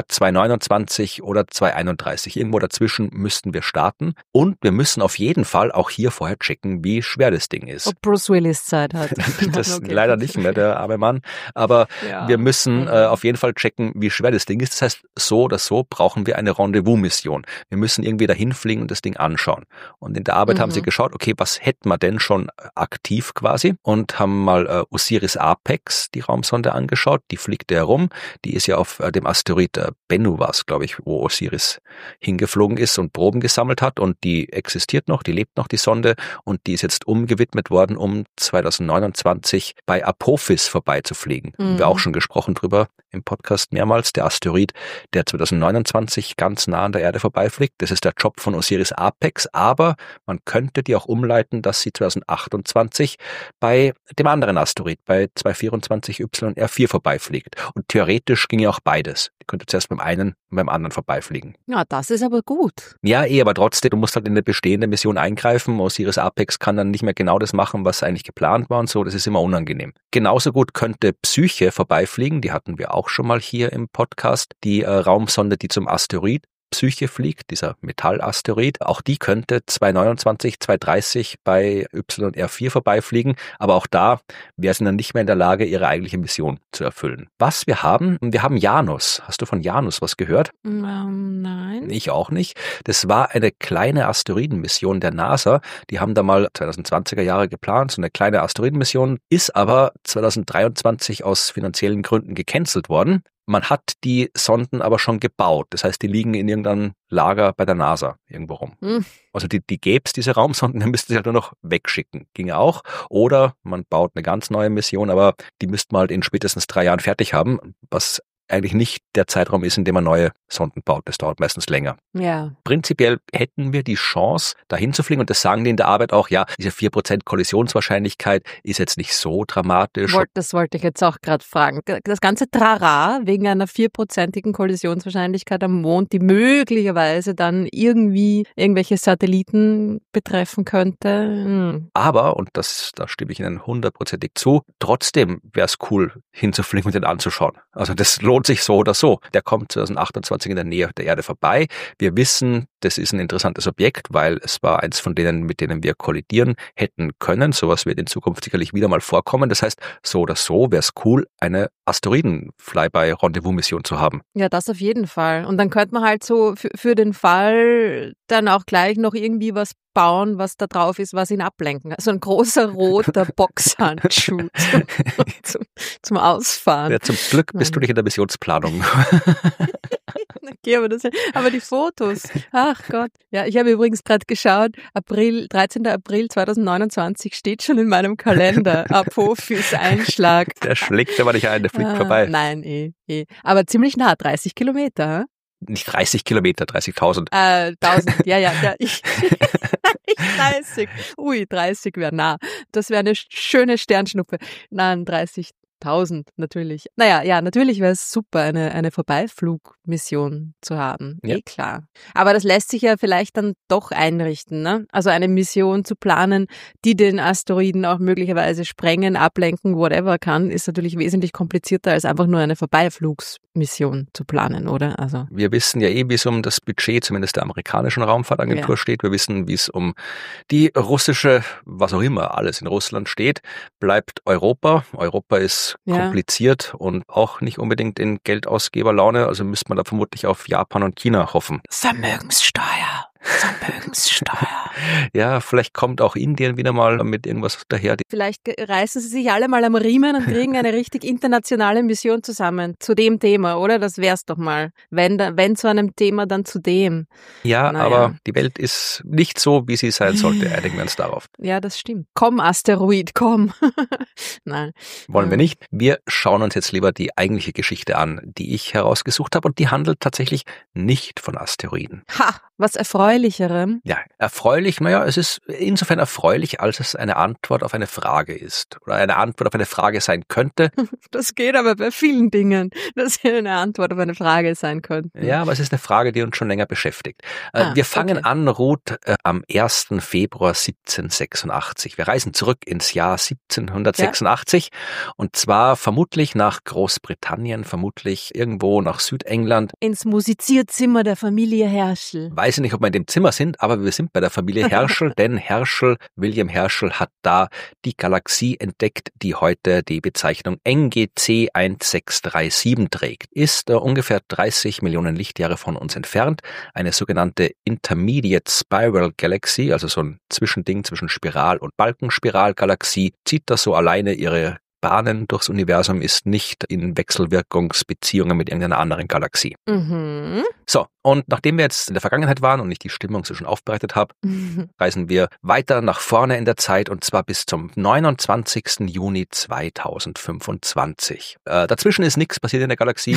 2029 oder 2031, irgendwo dazwischen müssten wir starten und wir müssen auf jeden Fall auch hier vorher checken, wie schwer das Ding ist. Ob Bruce Willis Zeit hat. Das Okay. leider nicht mehr, der arme Mann, aber wir müssen auf jeden Fall checken, wie schwer das Ding ist. Das heißt, so oder so brauchen wir eine Rendezvous-Mission. Wir müssen irgendwie dahin fliegen und das Ding anschauen. Und in der Arbeit haben sie geschaut, okay, was hätten wir denn schon aktiv quasi? Und haben mal Osiris Apex, die Raumsonde, angeschaut. Die fliegt herum. Die ist ja auf dem Asteroid Bennu war es, glaube ich, wo Osiris hingeflogen ist und Proben gesammelt hat. Und die existiert noch, die lebt noch, die Sonde. Und die ist jetzt umgewidmet worden, um 2029 bei Apophis vorbeizufliegen. Haben wir auch schon gesprochen drüber im Podcast mehrmals. Der Asteroid, der 2029 ganz nah an der Erde vorbeifliegt. Das ist der Job von Osiris Apex, aber man könnte die auch umleiten, dass sie 2028 bei dem anderen Asteroid, bei 224 YR4 vorbeifliegt. Und theoretisch ginge auch beides. Die könnte zuerst beim einen und beim anderen vorbeifliegen. Ja, das ist aber gut. Ja, aber trotzdem, du musst halt in eine bestehende Mission eingreifen. Osiris Apex kann dann nicht mehr genau das machen, was eigentlich geplant war und so. Das ist immer unangenehm. Genauso gut könnte Psyche vorbeifliegen. Die hatten wir auch schon mal hier im Podcast. Die Raumsonde, die zum Asteroid Psyche fliegt, dieser Metallasteroid. Auch die könnte 2029, 2030 bei YR4 vorbeifliegen, aber auch da wäre sie dann nicht mehr in der Lage, ihre eigentliche Mission zu erfüllen. Was wir haben Janus. Hast du von Janus was gehört? Nein. Ich auch nicht. Das war eine kleine Asteroidenmission der NASA. Die haben da mal 2020er Jahre geplant, so eine kleine Asteroidenmission, ist aber 2023 aus finanziellen Gründen gecancelt worden. Man hat die Sonden aber schon gebaut. Das heißt, die liegen in irgendeinem Lager bei der NASA irgendwo rum. Also die gäbe es, diese Raumsonden, dann müsste sie halt nur noch wegschicken. Ginge auch. Oder man baut eine ganz neue Mission, aber die müsste man halt in spätestens 3 Jahren fertig haben, was eigentlich nicht der Zeitraum ist, in dem man neue Sonden baut. Das dauert meistens länger. Ja. Prinzipiell hätten wir die Chance, dahin zu fliegen. Und das sagen die in der Arbeit auch, ja, diese 4% Kollisionswahrscheinlichkeit ist jetzt nicht so dramatisch. Das wollte ich jetzt auch gerade fragen. Das ganze Trara wegen einer 4%igen Kollisionswahrscheinlichkeit am Mond, die möglicherweise dann irgendwie irgendwelche Satelliten betreffen könnte. Aber, und da stimme ich Ihnen 100%ig zu, trotzdem wäre es cool, hinzufliegen und den anzuschauen. Also das lohnt sich so oder so. Der kommt 2028 in der Nähe der Erde vorbei. Wir wissen, das ist ein interessantes Objekt, weil es war eins von denen, mit denen wir kollidieren hätten können. Sowas wird in Zukunft sicherlich wieder mal vorkommen. Das heißt, so oder so wäre es cool, eine Asteroiden-Flyby-Rendezvous-Mission zu haben. Ja, das auf jeden Fall. Und dann könnte man halt so für den Fall dann auch gleich noch irgendwie was bauen, was da drauf ist, was ihn ablenken. Also ein großer roter Boxhandschuh zum Ausfahren. Ja, zum Glück bist du nicht in der Missionsplanung. Okay, aber die Fotos, ach Gott. Ja, ich habe übrigens gerade geschaut, 13. April 2029 steht schon in meinem Kalender. Apophis Einschlag. Der schlägt aber nicht ein, der fliegt vorbei. Nein, aber ziemlich nah, 30 Kilometer. Hm? Nicht 30 Kilometer, 30.000. 1000, ja, ich 30. Ui, 30 wäre nah. Das wäre eine schöne Sternschnuppe. Nein, 30.000 natürlich. Naja, natürlich wäre es super, eine Vorbeiflugmission zu haben. Ja. Klar. Aber das lässt sich ja vielleicht dann doch einrichten, ne? Also eine Mission zu planen, die den Asteroiden auch möglicherweise sprengen, ablenken, whatever kann, ist natürlich wesentlich komplizierter als einfach nur eine Vorbeiflugsmission zu planen, oder? Also wir wissen ja wie es um das Budget zumindest der amerikanischen Raumfahrtagentur steht. Wir wissen, wie es um die russische, was auch immer, alles in Russland steht. Bleibt Europa. Europa ist kompliziert und auch nicht unbedingt in Geldausgeberlaune. Also müsste man da vermutlich auf Japan und China hoffen. Vermögenssteuer. Ja, vielleicht kommt auch Indien wieder mal mit irgendwas daher. Vielleicht reißen sie sich alle mal am Riemen und kriegen eine richtig internationale Mission zusammen zu dem Thema, oder? Das wär's doch mal. Wenn zu einem Thema, dann zu dem. Ja, aber die Welt ist nicht so, wie sie sein sollte. Einigen wir uns darauf. Ja, das stimmt. Komm, Asteroid, komm. Nein. Wollen wir nicht. Wir schauen uns jetzt lieber die eigentliche Geschichte an, die ich herausgesucht habe, und die handelt tatsächlich nicht von Asteroiden. Ha, was Erfreulicherem. Ja, erfreulich, naja, es ist insofern erfreulich, als es eine Antwort auf eine Frage ist oder eine Antwort auf eine Frage sein könnte. Das geht aber bei vielen Dingen, dass sie eine Antwort auf eine Frage sein könnten. Ja, aber es ist eine Frage, die uns schon länger beschäftigt. Wir fangen an, Ruth, am 1. Februar 1786. Wir reisen zurück ins Jahr 1786 und zwar vermutlich nach Großbritannien, vermutlich irgendwo nach Südengland. Ins Musizierzimmer der Familie Herschel. Weiß ich nicht, ob wir in dem Zimmer sind, aber wir sind bei der Familie Herschel, denn William Herschel hat da die Galaxie entdeckt, die heute die Bezeichnung NGC 1637 trägt. Ist ungefähr 30 Millionen Lichtjahre von uns entfernt, eine sogenannte Intermediate Spiral Galaxy, also so ein Zwischending zwischen Spiral- und Balkenspiralgalaxie, zieht da so alleine ihre Bahnen durchs Universum, ist nicht in Wechselwirkungsbeziehungen mit irgendeiner anderen Galaxie. Mhm. So, und nachdem wir jetzt in der Vergangenheit waren und ich die Stimmung so schon aufbereitet habe, reisen wir weiter nach vorne in der Zeit und zwar bis zum 29. Juni 2025. Dazwischen ist nichts passiert in der Galaxie.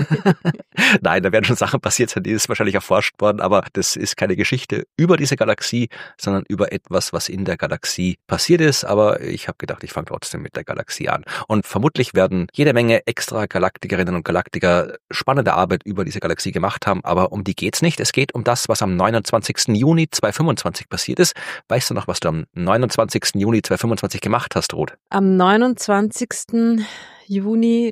Nein, da werden schon Sachen passiert sein, die ist wahrscheinlich erforscht worden, aber das ist keine Geschichte über diese Galaxie, sondern über etwas, was in der Galaxie passiert ist. Aber ich habe gedacht, ich fange trotzdem mit der Galaxie an. Und vermutlich werden jede Menge extra Galaktikerinnen und Galaktiker spannende Arbeit über diese Galaxie gemacht haben, aber um die geht's nicht. Es geht um das, was am 29. Juni 2025 passiert ist. Weißt du noch, was du am 29. Juni 2025 gemacht hast, Ruth? Am 29. Juni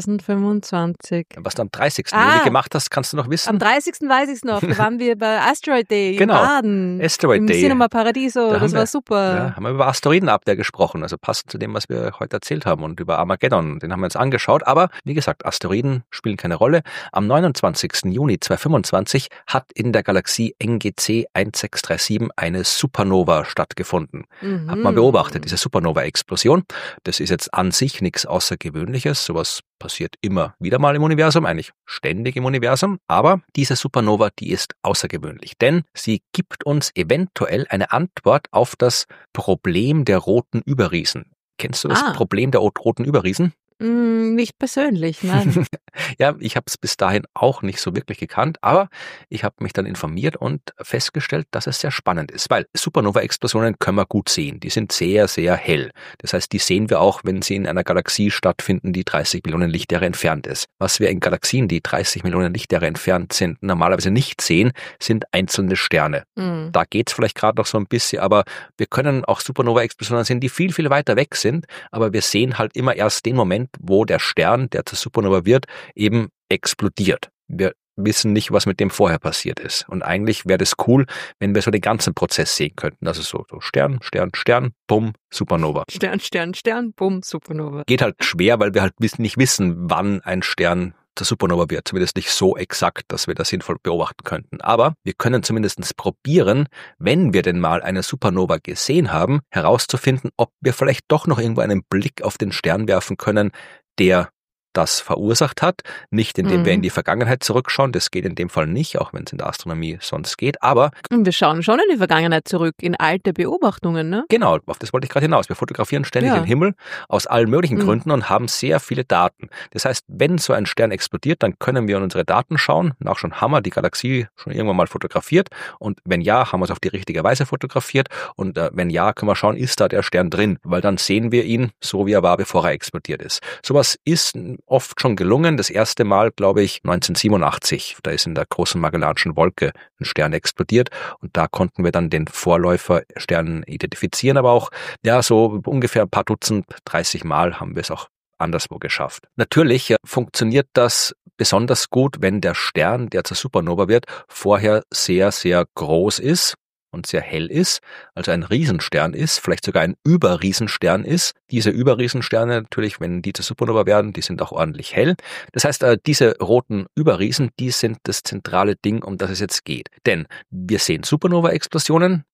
2025. Was du am 30. Juni gemacht hast, kannst du noch wissen? Am 30. weiß ich es noch. Da waren wir bei Asteroid Day in Baden. Asteroid Day. Im Cinema Paradiso. Das war super. Ja, haben wir über Asteroidenabwehr gesprochen, also passend zu dem, was wir heute erzählt haben, und über Armageddon. Den haben wir uns angeschaut. Aber wie gesagt, Asteroiden spielen keine Rolle. Am 29. Juni 2025 hat in der Galaxie NGC 1637 eine Supernova stattgefunden. Hat man beobachtet, diese Supernova-Explosion. Das ist jetzt an sich nichts Außergewöhnliches. Sowas passiert immer wieder mal im Universum, eigentlich ständig im Universum. Aber diese Supernova, die ist außergewöhnlich, denn sie gibt uns eventuell eine Antwort auf das Problem der roten Überriesen. Kennst du das Problem der roten Überriesen? Nicht persönlich, nein. Ja, ich habe es bis dahin auch nicht so wirklich gekannt, aber ich habe mich dann informiert und festgestellt, dass es sehr spannend ist, weil Supernova-Explosionen können wir gut sehen. Die sind sehr, sehr hell. Das heißt, die sehen wir auch, wenn sie in einer Galaxie stattfinden, die 30 Millionen Lichtjahre entfernt ist. Was wir in Galaxien, die 30 Millionen Lichtjahre entfernt sind, normalerweise nicht sehen, sind einzelne Sterne. Da geht's vielleicht gerade noch so ein bisschen, aber wir können auch Supernova-Explosionen sehen, die viel, viel weiter weg sind, aber wir sehen halt immer erst den Moment, wo der Stern, der zur Supernova wird, eben explodiert. Wir wissen nicht, was mit dem vorher passiert ist. Und eigentlich wäre das cool, wenn wir so den ganzen Prozess sehen könnten. Also so Stern, Stern, Stern, bumm, Supernova. Stern, Stern, Stern, bumm, Supernova. Geht halt schwer, weil wir halt nicht wissen, wann ein Stern zur Supernova wird. Zumindest nicht so exakt, dass wir das sinnvoll beobachten könnten. Aber wir können zumindest probieren, wenn wir denn mal eine Supernova gesehen haben, herauszufinden, ob wir vielleicht doch noch irgendwo einen Blick auf den Stern werfen können, der das verursacht hat. Nicht indem wir in die Vergangenheit zurückschauen, das geht in dem Fall nicht, auch wenn es in der Astronomie sonst geht, aber... Und wir schauen schon in die Vergangenheit zurück, in alte Beobachtungen, ne? Genau, auf das wollte ich gerade hinaus. Wir fotografieren ständig den Himmel aus allen möglichen Gründen und haben sehr viele Daten. Das heißt, wenn so ein Stern explodiert, dann können wir in unsere Daten schauen. Schon haben wir die Galaxie schon irgendwann mal fotografiert und wenn ja, haben wir es auf die richtige Weise fotografiert und wenn ja, können wir schauen, ist da der Stern drin, weil dann sehen wir ihn so, wie er war, bevor er explodiert ist. Sowas ist oft schon gelungen. Das erste Mal, glaube ich, 1987. Da ist in der großen Magellanischen Wolke ein Stern explodiert und da konnten wir dann den Vorläuferstern identifizieren, aber auch, so ungefähr ein paar Dutzend, 30 Mal haben wir es auch anderswo geschafft. Natürlich funktioniert das besonders gut, wenn der Stern, der zur Supernova wird, vorher sehr, sehr groß ist und sehr hell ist, also ein Riesenstern ist, vielleicht sogar ein Überriesenstern ist. Diese Überriesensterne natürlich, wenn die zur Supernova werden, die sind auch ordentlich hell. Das heißt, diese roten Überriesen, die sind das zentrale Ding, um das es jetzt geht. Denn wir sehen Supernova-Explosionen,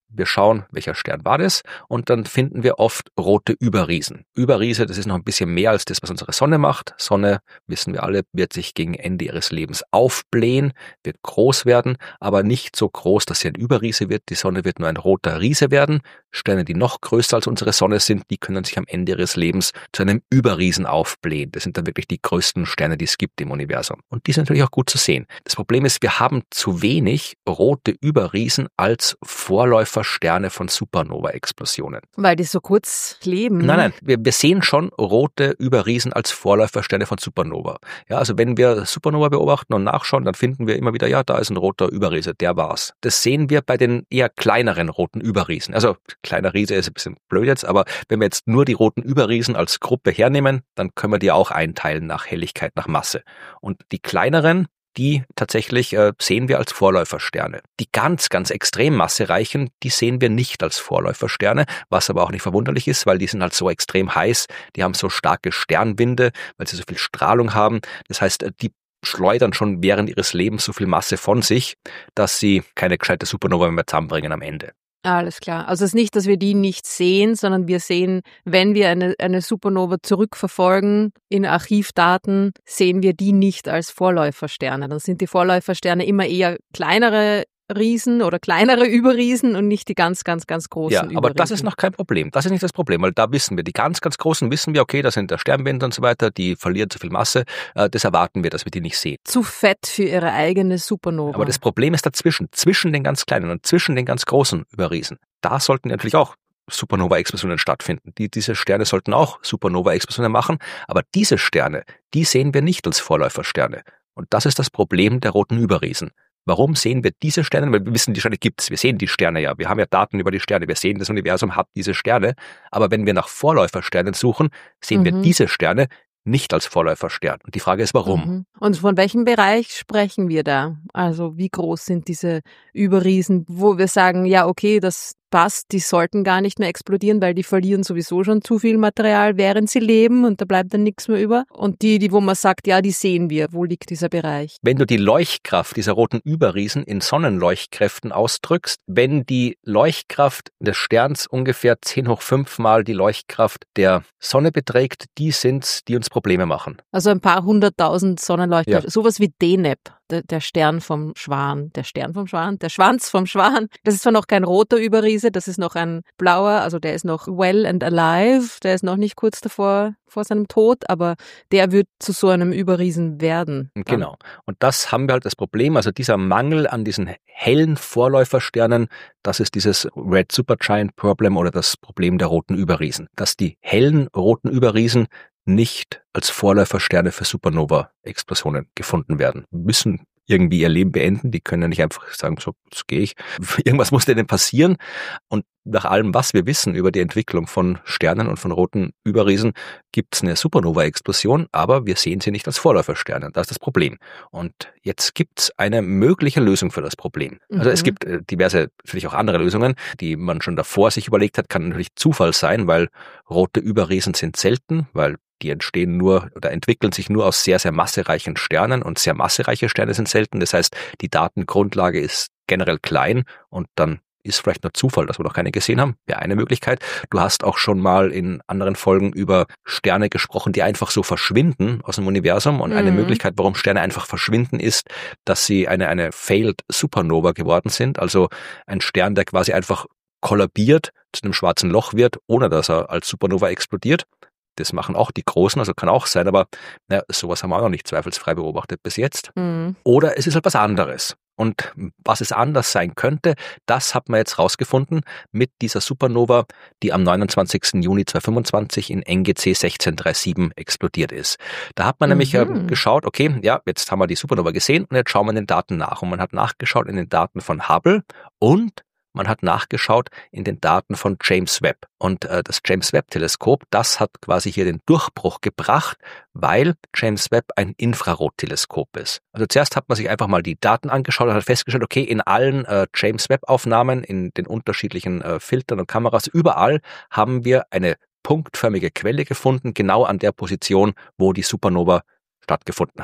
wir schauen, welcher Stern war das, und dann finden wir oft rote Überriesen. Überriese, das ist noch ein bisschen mehr als das, was unsere Sonne macht. Sonne, wissen wir alle, wird sich gegen Ende ihres Lebens aufblähen, wird groß werden, aber nicht so groß, dass sie ein Überriese wird. Die Sonne wird nur ein roter Riese werden. Sterne, die noch größer als unsere Sonne sind, die können sich am Ende ihres Lebens zu einem Überriesen aufblähen. Das sind dann wirklich die größten Sterne, die es gibt im Universum. Und die sind natürlich auch gut zu sehen. Das Problem ist, wir haben zu wenig rote Überriesen als Vorläufersterne von Supernova-Explosionen. Weil die so kurz leben. Nein, wir sehen schon rote Überriesen als Vorläufersterne von Supernova. Ja, also wenn wir Supernova beobachten und nachschauen, dann finden wir immer wieder, ja, da ist ein roter Überriese, der war's. Das sehen wir bei den eher kleineren roten Überriesen. Also kleiner Riese ist ein bisschen blöd jetzt, aber wenn wir jetzt nur die roten Überriesen als Gruppe hernehmen, dann können wir die auch einteilen nach Helligkeit, nach Masse. Und die kleineren, die tatsächlich sehen wir als Vorläufersterne. Die ganz, ganz extrem massereichen, die sehen wir nicht als Vorläufersterne, was aber auch nicht verwunderlich ist, weil die sind halt so extrem heiß, die haben so starke Sternwinde, weil sie so viel Strahlung haben. Das heißt, die schleudern schon während ihres Lebens so viel Masse von sich, dass sie keine gescheite Supernova mehr zusammenbringen am Ende. Alles klar. Also es ist nicht, dass wir die nicht sehen, sondern wir sehen, wenn wir eine Supernova zurückverfolgen in Archivdaten, sehen wir die nicht als Vorläufersterne. Dann sind die Vorläufersterne immer eher kleinere Riesen oder kleinere Überriesen und nicht die ganz, ganz, ganz großen Überriesen. Ja, aber das ist noch kein Problem. Das ist nicht das Problem, weil da wissen wir, die ganz, ganz großen wissen wir, okay, da sind der Sternwind und so weiter, die verlieren zu viel Masse. Das erwarten wir, dass wir die nicht sehen. Zu fett für ihre eigene Supernova. Aber das Problem ist dazwischen, zwischen den ganz kleinen und zwischen den ganz großen Überriesen. Da sollten natürlich auch Supernova-Explosionen stattfinden. Diese Sterne sollten auch Supernova-Explosionen machen, aber diese Sterne, die sehen wir nicht als Vorläufersterne. Und das ist das Problem der roten Überriesen. Warum sehen wir diese Sterne? Weil wir wissen, die Sterne gibt's. Wir sehen die Sterne ja. Wir haben ja Daten über die Sterne. Wir sehen, das Universum hat diese Sterne. Aber wenn wir nach Vorläufersternen suchen, sehen wir diese Sterne nicht als Vorläuferstern. Und die Frage ist, warum? Und von welchem Bereich sprechen wir da? Also wie groß sind diese Überriesen, wo wir sagen, ja okay, das passt, die sollten gar nicht mehr explodieren, weil die verlieren sowieso schon zu viel Material, während sie leben und da bleibt dann nichts mehr über. Und die, wo man sagt, ja, die sehen wir. Wo liegt dieser Bereich? Wenn du die Leuchtkraft dieser roten Überriesen in Sonnenleuchtkräften ausdrückst, wenn die Leuchtkraft des Sterns ungefähr 10⁵ Mal die Leuchtkraft der Sonne beträgt, die sind's, die uns Probleme machen. Also ein paar 100.000 Sonnenleuchtkräfte. Ja. Sowas wie Deneb, der Stern vom Schwan. Der Stern vom Schwan? Der Schwanz vom Schwan. Das ist zwar noch kein roter Überriese, das ist noch ein blauer, also der ist noch well and alive, der ist noch nicht kurz davor vor seinem Tod, aber der wird zu so einem Überriesen werden. Dann. Genau. Und das haben wir halt das Problem, also dieser Mangel an diesen hellen Vorläufersternen, das ist dieses Red Supergiant Problem oder das Problem der roten Überriesen. Dass die hellen roten Überriesen nicht als Vorläufersterne für Supernova-Explosionen gefunden werden. Müssen irgendwie ihr Leben beenden. Die können ja nicht einfach sagen, so, jetzt gehe ich. Irgendwas muss denen passieren. Und nach allem, was wir wissen über die Entwicklung von Sternen und von roten Überriesen, gibt es eine Supernova-Explosion, aber wir sehen sie nicht als Vorläufersterne. Das ist das Problem. Und jetzt gibt es eine mögliche Lösung für das Problem. Also es gibt diverse, natürlich auch andere Lösungen, die man schon davor sich überlegt hat, kann natürlich Zufall sein, weil rote Überriesen sind selten, weil die entstehen nur oder entwickeln sich nur aus sehr, sehr massereichen Sternen und sehr massereiche Sterne sind selten. Das heißt, die Datengrundlage ist generell klein und dann ist vielleicht nur Zufall, dass wir noch keine gesehen haben. Wäre eine Möglichkeit. Du hast auch schon mal in anderen Folgen über Sterne gesprochen, die einfach so verschwinden aus dem Universum. Und eine Möglichkeit, warum Sterne einfach verschwinden, ist, dass sie eine Failed Supernova geworden sind. Also ein Stern, der quasi einfach kollabiert, zu einem schwarzen Loch wird, ohne dass er als Supernova explodiert. Das machen auch die Großen, also kann auch sein, aber sowas haben wir auch noch nicht zweifelsfrei beobachtet bis jetzt. Oder es ist halt was anderes. Und was es anders sein könnte, das hat man jetzt rausgefunden mit dieser Supernova, die am 29. Juni 2025 in NGC 1637 explodiert ist. Da hat man nämlich geschaut, okay, ja, jetzt haben wir die Supernova gesehen und jetzt schauen wir in den Daten nach. Und man hat nachgeschaut in den Daten von Hubble und man hat nachgeschaut in den Daten von James Webb. Und das James Webb-Teleskop, das hat quasi hier den Durchbruch gebracht, weil James Webb ein Infrarotteleskop ist. Also zuerst hat man sich einfach mal die Daten angeschaut und hat festgestellt, okay, in allen James Webb-Aufnahmen, in den unterschiedlichen Filtern und Kameras, überall haben wir eine punktförmige Quelle gefunden, genau an der Position, wo die Supernova stattgefunden hat.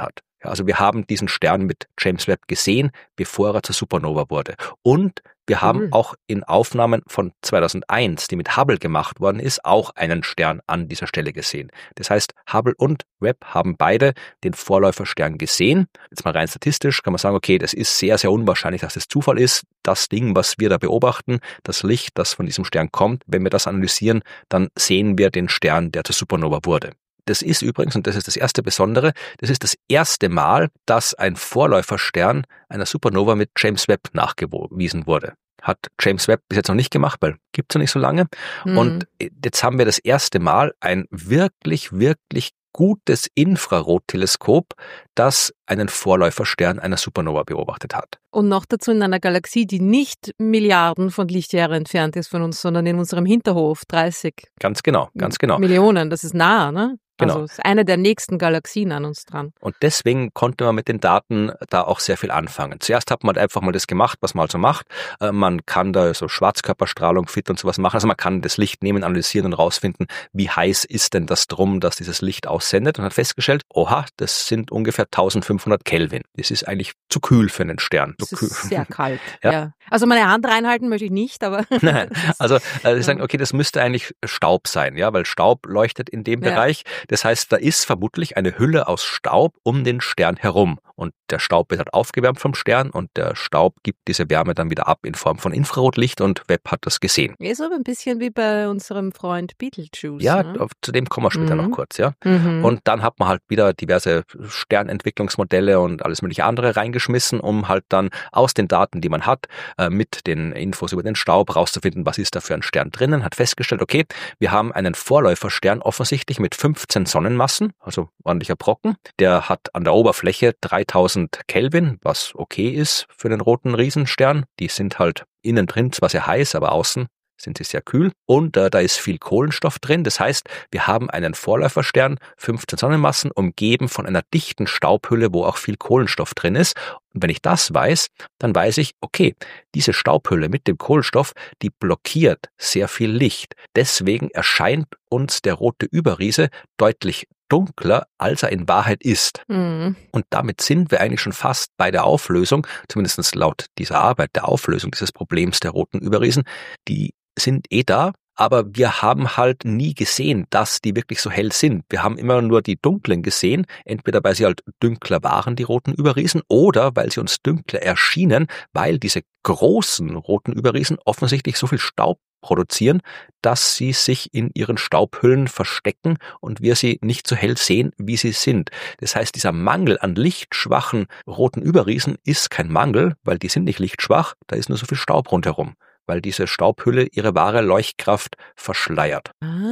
Also wir haben diesen Stern mit James Webb gesehen, bevor er zur Supernova wurde. Und wir haben auch in Aufnahmen von 2001, die mit Hubble gemacht worden ist, auch einen Stern an dieser Stelle gesehen. Das heißt, Hubble und Webb haben beide den Vorläuferstern gesehen. Jetzt mal rein statistisch kann man sagen, okay, das ist sehr, sehr unwahrscheinlich, dass das Zufall ist. Das Ding, was wir da beobachten, das Licht, das von diesem Stern kommt, wenn wir das analysieren, dann sehen wir den Stern, der zur Supernova wurde. Das ist übrigens, und das ist das erste Besondere, das ist das erste Mal, dass ein Vorläuferstern einer Supernova mit James Webb nachgewiesen wurde. Hat James Webb bis jetzt noch nicht gemacht, weil gibt's noch nicht so lange. Und jetzt haben wir das erste Mal ein wirklich, wirklich gutes Infrarotteleskop, das einen Vorläuferstern einer Supernova beobachtet hat. Und noch dazu in einer Galaxie, die nicht Milliarden von Lichtjahre entfernt ist von uns, sondern in unserem Hinterhof, 30. Ganz genau. Millionen, das ist nah, ne? Genau. Also es ist eine der nächsten Galaxien an uns dran. Und deswegen konnte man mit den Daten da auch sehr viel anfangen. Zuerst hat man halt einfach mal das gemacht, was man also macht. Man kann da so Schwarzkörperstrahlung, FIT und sowas machen. Also man kann das Licht nehmen, analysieren und rausfinden, wie heiß ist denn das drum, dass dieses Licht aussendet, und hat festgestellt, oha, das sind ungefähr 1500 Kelvin. Das ist eigentlich zu kühl für einen Stern. Das ist sehr kalt. Ja. Ja. Also meine Hand reinhalten möchte ich nicht, aber... Nein, also sie sagen, okay, das müsste eigentlich Staub sein, ja, weil Staub leuchtet in dem Bereich. Das heißt, da ist vermutlich eine Hülle aus Staub um den Stern herum. Und der Staub wird halt aufgewärmt vom Stern und der Staub gibt diese Wärme dann wieder ab in Form von Infrarotlicht, und Webb hat das gesehen. Ist aber ein bisschen wie bei unserem Freund Betelgeuse. Ja, ne? zu dem kommen wir später noch kurz, ja. Und dann hat man halt wieder diverse Sternentwicklungsmodelle und alles mögliche andere reingeschmissen, um halt dann aus den Daten, die man hat, mit den Infos über den Staub rauszufinden, was ist da für ein Stern drinnen, hat festgestellt, okay, wir haben einen Vorläuferstern offensichtlich mit 15 Sonnenmassen, also ordentlicher Brocken. Der hat an der Oberfläche 3000 Kelvin, was okay ist für den roten Riesenstern. Die sind halt innen drin zwar sehr heiß, aber außen sind sie sehr kühl. Und da ist viel Kohlenstoff drin. Das heißt, wir haben einen Vorläuferstern, 15 Sonnenmassen, umgeben von einer dichten Staubhülle, wo auch viel Kohlenstoff drin ist. Und wenn ich das weiß, dann weiß ich, okay, diese Staubhülle mit dem Kohlenstoff, die blockiert sehr viel Licht. Deswegen erscheint uns der rote Überriese deutlich dunkler, als er in Wahrheit ist. Und damit sind wir eigentlich schon fast bei der Auflösung, zumindest laut dieser Arbeit, der Auflösung dieses Problems der roten Überriesen. Die sind da, aber wir haben halt nie gesehen, dass die wirklich so hell sind. Wir haben immer nur die dunklen gesehen, entweder weil sie halt dünkler waren, die roten Überriesen, oder weil sie uns dünkler erschienen, weil diese großen roten Überriesen offensichtlich so viel Staub produzieren, dass sie sich in ihren Staubhüllen verstecken und wir sie nicht so hell sehen, wie sie sind. Das heißt, dieser Mangel an lichtschwachen roten Überriesen ist kein Mangel, weil die sind nicht lichtschwach, da ist nur so viel Staub rundherum, weil diese Staubhülle ihre wahre Leuchtkraft verschleiert.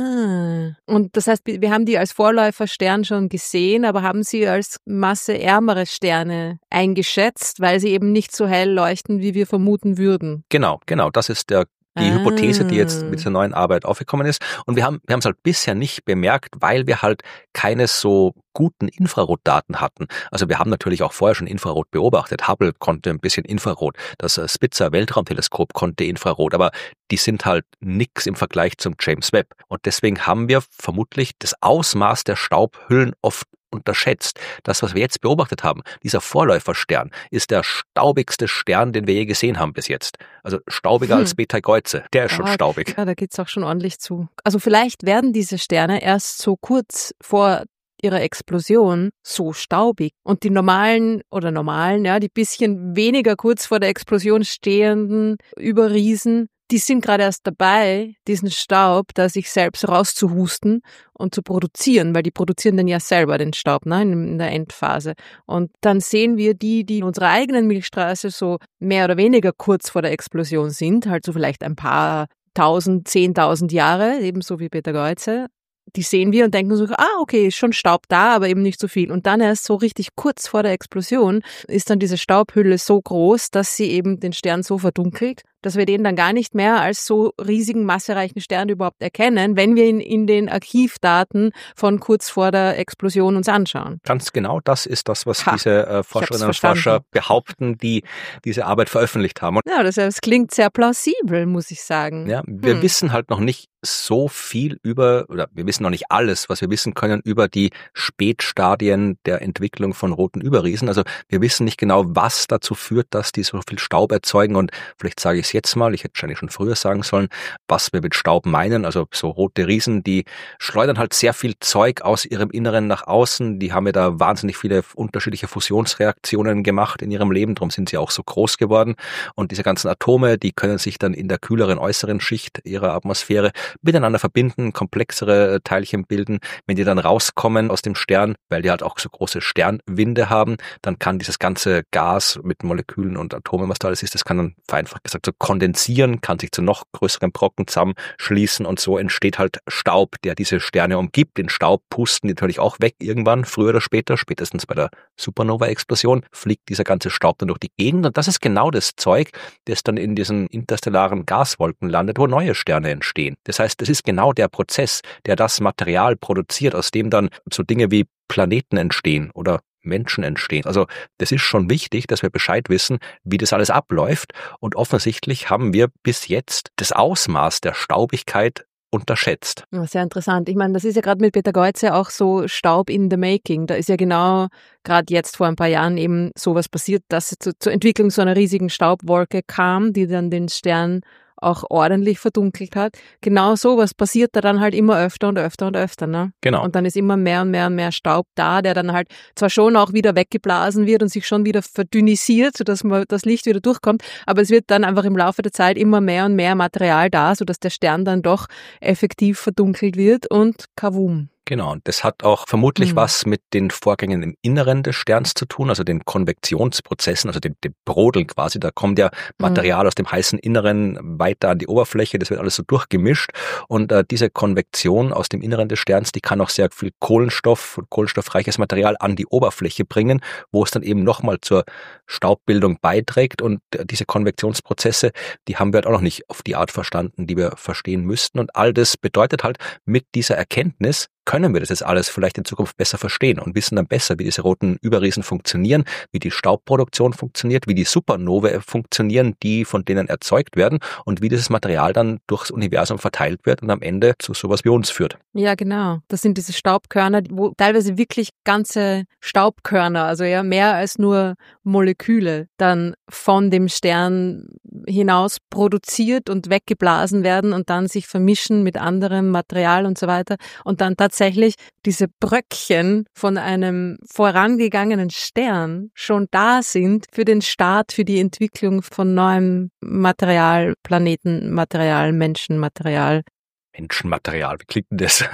Und das heißt, wir haben die als Vorläuferstern schon gesehen, aber haben sie als masseärmere Sterne eingeschätzt, weil sie eben nicht so hell leuchten, wie wir vermuten würden. Genau, das ist die Hypothese, die jetzt mit dieser neuen Arbeit aufgekommen ist. Und wir haben es halt bisher nicht bemerkt, weil wir halt keine so guten Infrarotdaten hatten. Also wir haben natürlich auch vorher schon Infrarot beobachtet. Hubble konnte ein bisschen Infrarot. Das Spitzer Weltraumteleskop konnte Infrarot. Aber die sind halt nix im Vergleich zum James Webb. Und deswegen haben wir vermutlich das Ausmaß der Staubhüllen oft unterschätzt. Das, was wir jetzt beobachtet haben, dieser Vorläuferstern, ist der staubigste Stern, den wir je gesehen haben bis jetzt. Also staubiger als Betelgeuse. Der ist schon staubig. Ja, da geht's auch schon ordentlich zu. Also vielleicht werden diese Sterne erst so kurz vor ihrer Explosion so staubig. Und die normalen, ja, die bisschen weniger kurz vor der Explosion stehenden Überriesen, die sind gerade erst dabei, diesen Staub da sich selbst rauszuhusten und zu produzieren, weil die produzieren dann ja selber den Staub, ne, in der Endphase. Und dann sehen wir die in unserer eigenen Milchstraße so mehr oder weniger kurz vor der Explosion sind, halt so vielleicht ein paar 10.000 Jahre, ebenso wie Betelgeuse. Die sehen wir und denken so, okay, ist schon Staub da, aber eben nicht so viel. Und dann erst so richtig kurz vor der Explosion ist dann diese Staubhülle so groß, dass sie eben den Stern so verdunkelt, dass wir den dann gar nicht mehr als so riesigen, massereichen Stern überhaupt erkennen, wenn wir ihn in den Archivdaten von kurz vor der Explosion uns anschauen. Ganz genau, das ist das, was diese Forscherinnen und Forscher behaupten, die diese Arbeit veröffentlicht haben. Ja, das klingt sehr plausibel, muss ich sagen. Ja, wir wissen halt noch nicht so viel oder wir wissen noch nicht alles, was wir wissen können über die Spätstadien der Entwicklung von roten Überriesen. Also wir wissen nicht genau, was dazu führt, dass die so viel Staub erzeugen. Und vielleicht sage ich es jetzt mal, ich hätte wahrscheinlich schon früher sagen sollen, was wir mit Staub meinen. Also so rote Riesen, die schleudern halt sehr viel Zeug aus ihrem Inneren nach außen. Die haben ja da wahnsinnig viele unterschiedliche Fusionsreaktionen gemacht in ihrem Leben. Darum sind sie auch so groß geworden. Und diese ganzen Atome, die können sich dann in der kühleren äußeren Schicht ihrer Atmosphäre miteinander verbinden, komplexere Teilchen bilden. Wenn die dann rauskommen aus dem Stern, weil die halt auch so große Sternwinde haben, dann kann dieses ganze Gas mit Molekülen und Atomen, was da alles ist, das kann dann vereinfacht gesagt so kondensieren, kann sich zu noch größeren Brocken zusammenschließen und so entsteht halt Staub, der diese Sterne umgibt. Den Staub pusten die natürlich auch weg irgendwann, früher oder später, spätestens bei der Supernova-Explosion, fliegt dieser ganze Staub dann durch die Gegend und das ist genau das Zeug, das dann in diesen interstellaren Gaswolken landet, wo neue Sterne entstehen. Das heißt, es ist genau der Prozess, der das Material produziert, aus dem dann so Dinge wie Planeten entstehen oder Menschen entstehen. Also das ist schon wichtig, dass wir Bescheid wissen, wie das alles abläuft und offensichtlich haben wir bis jetzt das Ausmaß der Staubigkeit unterschätzt. Ja, sehr interessant. Ich meine, das ist ja gerade mit Peter Geuze auch so Staub in the making. Da ist ja genau gerade jetzt vor ein paar Jahren eben sowas passiert, dass es zur Entwicklung so einer riesigen Staubwolke kam, die dann den Stern auch ordentlich verdunkelt hat. Genau sowas passiert da dann halt immer öfter und öfter und öfter, ne? Genau. Und dann ist immer mehr und mehr und mehr Staub da, der dann halt zwar schon auch wieder weggeblasen wird und sich schon wieder verdünnisiert, sodass das Licht wieder durchkommt, aber es wird dann einfach im Laufe der Zeit immer mehr und mehr Material da, sodass der Stern dann doch effektiv verdunkelt wird und kavum. Genau, und das hat auch vermutlich was mit den Vorgängen im Inneren des Sterns zu tun, also den Konvektionsprozessen, also dem Brodeln quasi. Da kommt ja Material aus dem heißen Inneren weiter an die Oberfläche, das wird alles so durchgemischt. Und diese Konvektion aus dem Inneren des Sterns, die kann auch sehr viel Kohlenstoff und kohlenstoffreiches Material an die Oberfläche bringen, wo es dann eben nochmal zur Staubbildung beiträgt. Und diese Konvektionsprozesse, die haben wir halt auch noch nicht auf die Art verstanden, die wir verstehen müssten. Und all das bedeutet halt, mit dieser Erkenntnis können wir das jetzt alles vielleicht in Zukunft besser verstehen und wissen dann besser, wie diese roten Überriesen funktionieren, wie die Staubproduktion funktioniert, wie die Supernovae funktionieren, die von denen erzeugt werden und wie dieses Material dann durchs Universum verteilt wird und am Ende zu sowas wie uns führt. Ja, genau. Das sind diese Staubkörner, wo teilweise wirklich ganze Staubkörner, also ja mehr als nur Moleküle, dann von dem Stern hinaus produziert und weggeblasen werden und dann sich vermischen mit anderem Material und so weiter und dann tatsächlich diese Bröckchen von einem vorangegangenen Stern schon da sind für den Start, für die Entwicklung von neuem Material, Planetenmaterial, Menschenmaterial. Menschenmaterial, wie klingt denn das?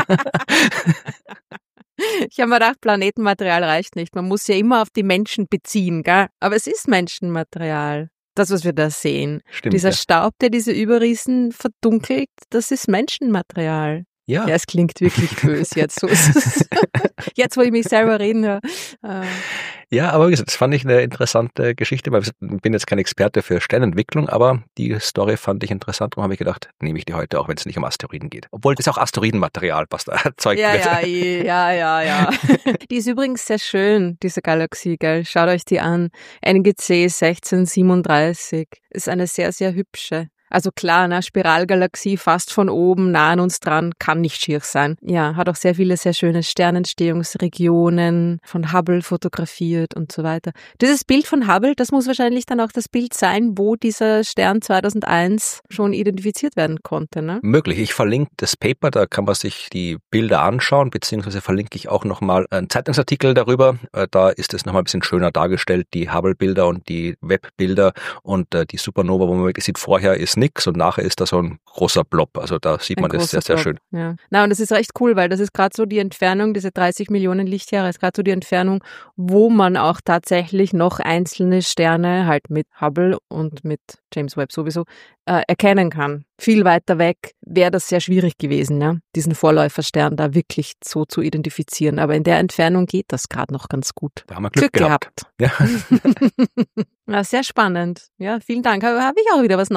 Ich habe mir gedacht, Planetenmaterial reicht nicht. Man muss ja immer auf die Menschen beziehen, gell? Aber es ist Menschenmaterial. Das, was wir da sehen. Stimmt, Dieser ja. Staub, der diese Überriesen verdunkelt, das ist Menschenmaterial. Ja. Ja, es klingt wirklich böse jetzt. So ist es. Jetzt, wo ich mich selber reden höre. Ja, aber wie gesagt, das fand ich eine interessante Geschichte, weil ich bin jetzt kein Experte für Sternentwicklung, aber die Story fand ich interessant. Darum habe ich gedacht, nehme ich die heute, auch wenn es nicht um Asteroiden geht. Obwohl das ist auch Asteroidenmaterial, was da erzeugt wird. Ja. Die ist übrigens sehr schön, diese Galaxie, gell? Schaut euch die an. NGC 1637 ist eine sehr, sehr hübsche. Also klar, eine Spiralgalaxie fast von oben, nah an uns dran, kann nicht schier sein. Ja, hat auch sehr viele sehr schöne Sternentstehungsregionen von Hubble fotografiert und so weiter. Dieses Bild von Hubble, das muss wahrscheinlich dann auch das Bild sein, wo dieser Stern 2001 schon identifiziert werden konnte, ne? Möglich. Ich verlinke das Paper, da kann man sich die Bilder anschauen, beziehungsweise verlinke ich auch nochmal einen Zeitungsartikel darüber. Da ist es nochmal ein bisschen schöner dargestellt, die Hubble-Bilder und die Webb-Bilder und die Supernova, wo man wirklich sieht, vorher ist nix und nachher ist da so ein großer Blob. Also da sieht man das sehr, sehr schön. Ja. Na, und das ist recht cool, weil das ist gerade so die Entfernung, diese 30 Millionen Lichtjahre, ist gerade so die Entfernung, wo man auch tatsächlich noch einzelne Sterne halt mit Hubble und mit James Webb sowieso erkennen kann. Viel weiter weg wäre das sehr schwierig gewesen, ne? Diesen Vorläuferstern da wirklich so zu identifizieren. Aber in der Entfernung geht das gerade noch ganz gut. Da haben wir Glück gehabt. Ja. Ja, sehr spannend. Ja, vielen Dank. Habe ich auch wieder was Neues gelernt.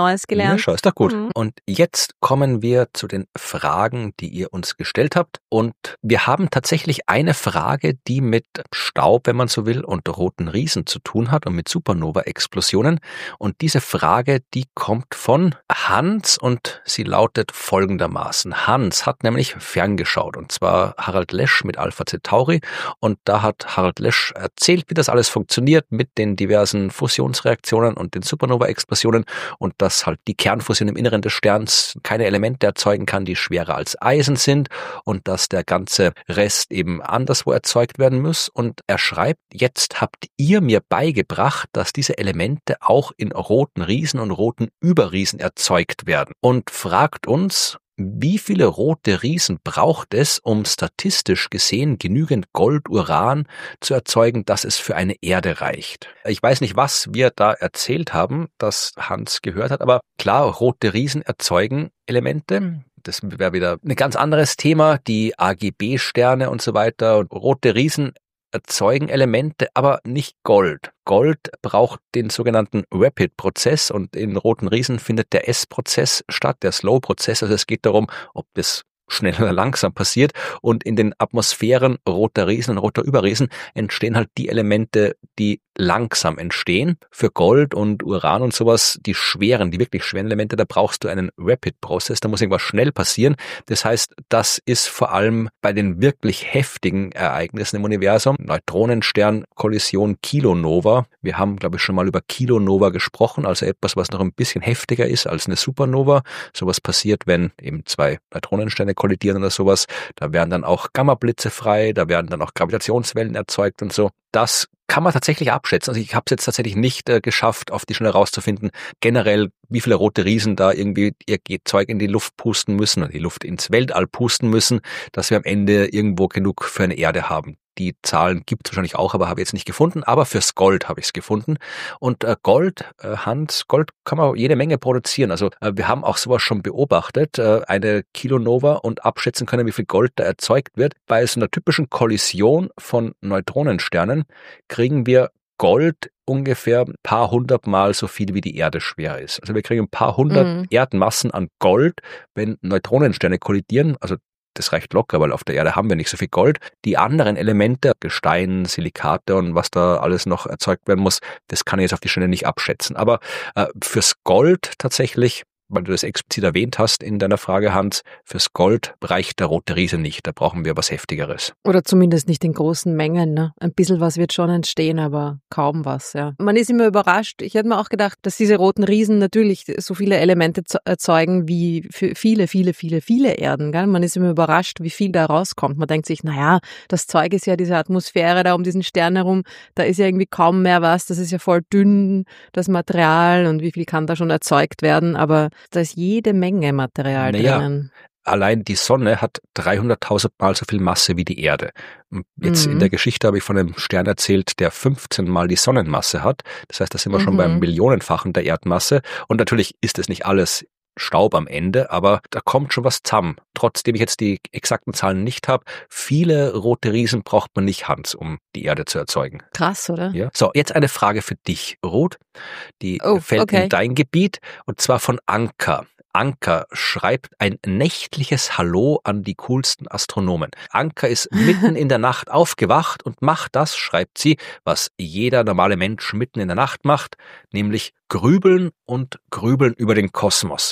gelernt. Ja, schau, ist doch gut. Und jetzt kommen wir zu den Fragen, die ihr uns gestellt habt. Und wir haben tatsächlich eine Frage, die mit Staub, wenn man so will, und roten Riesen zu tun hat und mit Supernova-Explosionen. Und diese Frage, die kommt von Hans und sie lautet folgendermaßen. Hans hat nämlich ferngeschaut, und zwar Harald Lesch mit Alpha Centauri. Und da hat Harald Lesch erzählt, wie das alles funktioniert mit den diversen Fusionsreaktionen und den Supernova-Explosionen und dass halt die Kernfusion im Inneren des Sterns keine Elemente erzeugen kann, die schwerer als Eisen sind und dass der ganze Rest eben anderswo erzeugt werden muss. Und er schreibt, jetzt habt ihr mir beigebracht, dass diese Elemente auch in roten Riesen und roten Überriesen erzeugt werden und fragt uns, wie viele rote Riesen braucht es, um statistisch gesehen genügend Gold-Uran zu erzeugen, dass es für eine Erde reicht? Ich weiß nicht, was wir da erzählt haben, das Hans gehört hat, aber klar, rote Riesen erzeugen Elemente. Das wäre wieder ein ganz anderes Thema, die AGB-Sterne und so weiter. Und rote Riesen erzeugen Elemente, aber nicht Gold. Gold braucht den sogenannten Rapid-Prozess und in roten Riesen findet der S-Prozess statt, der Slow-Prozess. Also es geht darum, ob das schnell oder langsam passiert. Und in den Atmosphären roter Riesen und roter Überriesen entstehen halt die Elemente, die langsam entstehen. Für Gold und Uran und sowas, die schweren, die wirklich schweren Elemente, da brauchst du einen Rapid-Prozess, da muss irgendwas schnell passieren. Das heißt, das ist vor allem bei den wirklich heftigen Ereignissen im Universum, Neutronenstern-Kollision, Kilonova. Wir haben, glaube ich, schon mal über Kilonova gesprochen, also etwas, was noch ein bisschen heftiger ist als eine Supernova. Sowas passiert, wenn eben zwei Neutronensterne kollidieren oder sowas. Da werden dann auch Gammablitze frei, da werden dann auch Gravitationswellen erzeugt und so. Das kann man tatsächlich abschätzen. Also ich habe es jetzt tatsächlich nicht geschafft, auf die Schnelle rauszufinden, generell, wie viele rote Riesen da irgendwie ihr Zeug in die Luft pusten müssen oder die Luft ins Weltall pusten müssen, dass wir am Ende irgendwo genug für eine Erde haben. Die Zahlen gibt es wahrscheinlich auch, aber habe ich jetzt nicht gefunden. Aber fürs Gold habe ich es gefunden. Und Gold, Hans, Gold kann man jede Menge produzieren. Also wir haben auch sowas schon beobachtet, eine Kilonova und abschätzen können, wie viel Gold da erzeugt wird. Bei so einer typischen Kollision von Neutronensternen kriegen wir Gold ungefähr ein paar hundertmal so viel, wie die Erde schwer ist. Also wir kriegen ein paar hundert Erdmassen an Gold, wenn Neutronensterne kollidieren. Also das reicht locker, weil auf der Erde haben wir nicht so viel Gold. Die anderen Elemente, Gestein, Silikate und was da alles noch erzeugt werden muss, das kann ich jetzt auf die Schnelle nicht abschätzen. Aber fürs Gold tatsächlich, weil du das explizit erwähnt hast in deiner Frage, Hans, fürs Gold reicht der rote Riese nicht. Da brauchen wir was Heftigeres. Oder zumindest nicht in großen Mengen. Ne? Ein bisschen was wird schon entstehen, aber kaum was. Ja. Man ist immer überrascht. Ich hätte mir auch gedacht, dass diese roten Riesen natürlich so viele Elemente erzeugen wie für viele Erden. Gell? Man ist immer überrascht, wie viel da rauskommt. Man denkt sich, naja, das Zeug ist ja diese Atmosphäre da um diesen Stern herum, da ist ja irgendwie kaum mehr was. Das ist ja voll dünn, das Material, und wie viel kann da schon erzeugt werden. Aber da ist jede Menge Material drinnen. Allein die Sonne hat 300.000 Mal so viel Masse wie die Erde. Jetzt in der Geschichte habe ich von einem Stern erzählt, der 15 Mal die Sonnenmasse hat. Das heißt, da sind wir schon beim Millionenfachen der Erdmasse. Und natürlich ist es nicht alles Staub am Ende, aber da kommt schon was zusammen. Trotzdem ich jetzt die exakten Zahlen nicht habe, viele rote Riesen braucht man nicht, Hans, um die Erde zu erzeugen. Krass, oder? Ja. So, jetzt eine Frage für dich, Ruth. Die fällt in dein Gebiet, und zwar von Anka. Anka schreibt ein nächtliches Hallo an die coolsten Astronomen. Anka ist mitten in der Nacht aufgewacht und macht das, schreibt sie, was jeder normale Mensch mitten in der Nacht macht, nämlich grübeln und grübeln über den Kosmos.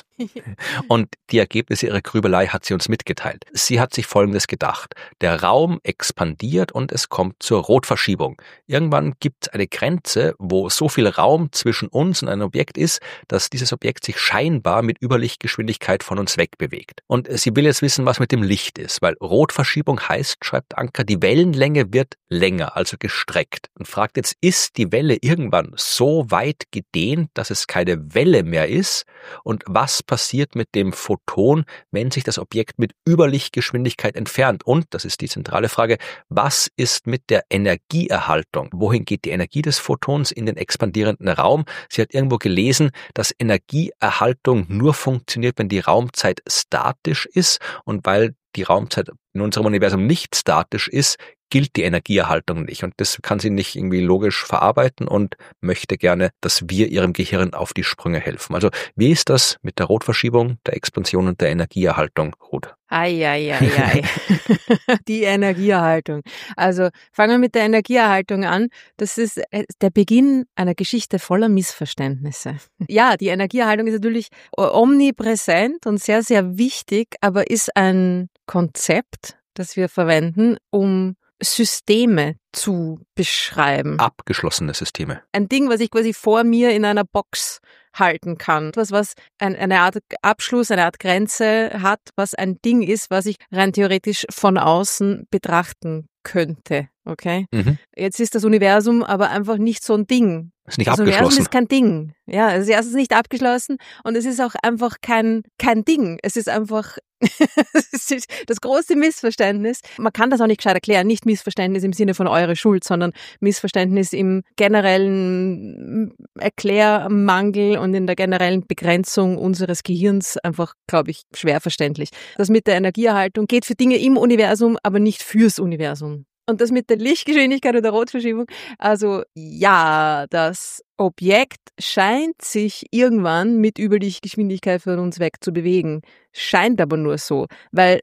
Und die Ergebnisse ihrer Grübelei hat sie uns mitgeteilt. Sie hat sich Folgendes gedacht. Der Raum expandiert und es kommt zur Rotverschiebung. Irgendwann gibt es eine Grenze, wo so viel Raum zwischen uns und einem Objekt ist, dass dieses Objekt sich scheinbar mit Überlichtgeschwindigkeit von uns wegbewegt. Und sie will jetzt wissen, was mit dem Licht ist, weil Rotverschiebung heißt, schreibt Anka, die Wellenlänge wird länger, also gestreckt. Und fragt jetzt, ist die Welle irgendwann so weit gedehnt, dass es keine Welle mehr ist? Und was passiert mit dem Photon, wenn sich das Objekt mit Überlichtgeschwindigkeit entfernt? Und, das ist die zentrale Frage, was ist mit der Energieerhaltung? Wohin geht die Energie des Photons in den expandierenden Raum? Sie hat irgendwo gelesen, dass Energieerhaltung nur funktioniert, wenn die Raumzeit statisch ist, und weil die Raumzeit in unserem Universum nicht statisch ist, gilt die Energieerhaltung nicht und das kann sie nicht irgendwie logisch verarbeiten und möchte gerne, dass wir ihrem Gehirn auf die Sprünge helfen. Also wie ist das mit der Rotverschiebung, der Expansion und der Energieerhaltung, Ruth? Ei. Die Energieerhaltung. Also fangen wir mit der Energieerhaltung an. Das ist der Beginn einer Geschichte voller Missverständnisse. Ja, die Energieerhaltung ist natürlich omnipräsent und sehr, sehr wichtig, aber ist ein Konzept, das wir verwenden, um Systeme zu beschreiben. Abgeschlossene Systeme. Ein Ding, was ich quasi vor mir in einer Box halten kann. Was eine Art Abschluss, eine Art Grenze hat, was ein Ding ist, was ich rein theoretisch von außen betrachten könnte. Okay? Mhm. Jetzt ist das Universum aber einfach nicht so ein Ding. Ist nicht Das abgeschlossen. Universum ist kein Ding. Ja, es ist erstens nicht abgeschlossen und es ist auch einfach kein Ding. Es ist einfach es ist das große Missverständnis. Man kann das auch nicht gescheit erklären. Nicht Missverständnis im Sinne von eure Schuld, sondern Missverständnis im generellen Erklärmangel und in der generellen Begrenzung unseres Gehirns einfach, glaube ich, schwer verständlich. Das mit der Energieerhaltung geht für Dinge im Universum, aber nicht fürs Universum. Und das mit der Lichtgeschwindigkeit oder Rotverschiebung, also ja, das Objekt scheint sich irgendwann mit Überlichtgeschwindigkeit von uns weg zu bewegen. Scheint aber nur so, weil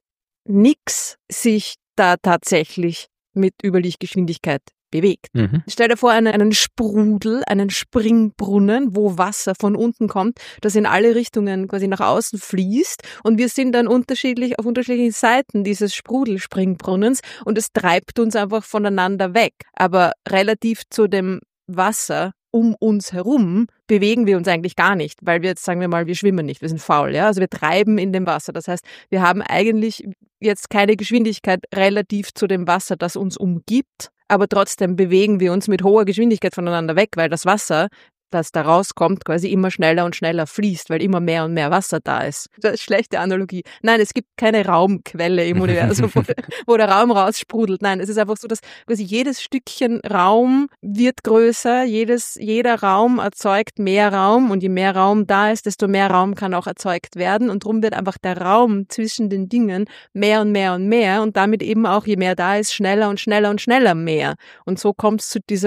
nix sich da tatsächlich mit Überlichtgeschwindigkeit bewegt. Mhm. Stell dir vor, einen Sprudel, einen Springbrunnen, wo Wasser von unten kommt, das in alle Richtungen quasi nach außen fließt und wir sind dann auf unterschiedlichen Seiten dieses Sprudelspringbrunnens und es treibt uns einfach voneinander weg. Aber relativ zu dem Wasser um uns herum bewegen wir uns eigentlich gar nicht, weil wir jetzt, sagen wir mal, wir schwimmen nicht, wir sind faul, ja, also wir treiben in dem Wasser. Das heißt, wir haben eigentlich jetzt keine Geschwindigkeit relativ zu dem Wasser, das uns umgibt, aber trotzdem bewegen wir uns mit hoher Geschwindigkeit voneinander weg, weil das Wasser, das da rauskommt, quasi immer schneller und schneller fließt, weil immer mehr und mehr Wasser da ist. Das ist eine schlechte Analogie. Nein, es gibt keine Raumquelle im Universum, wo der Raum raussprudelt. Nein, es ist einfach so, dass quasi jedes Stückchen Raum wird größer, jeder Raum erzeugt mehr Raum und je mehr Raum da ist, desto mehr Raum kann auch erzeugt werden und darum wird einfach der Raum zwischen den Dingen mehr und mehr und mehr und damit eben auch, je mehr da ist, schneller und schneller und schneller mehr. Und so kommt es zu dieser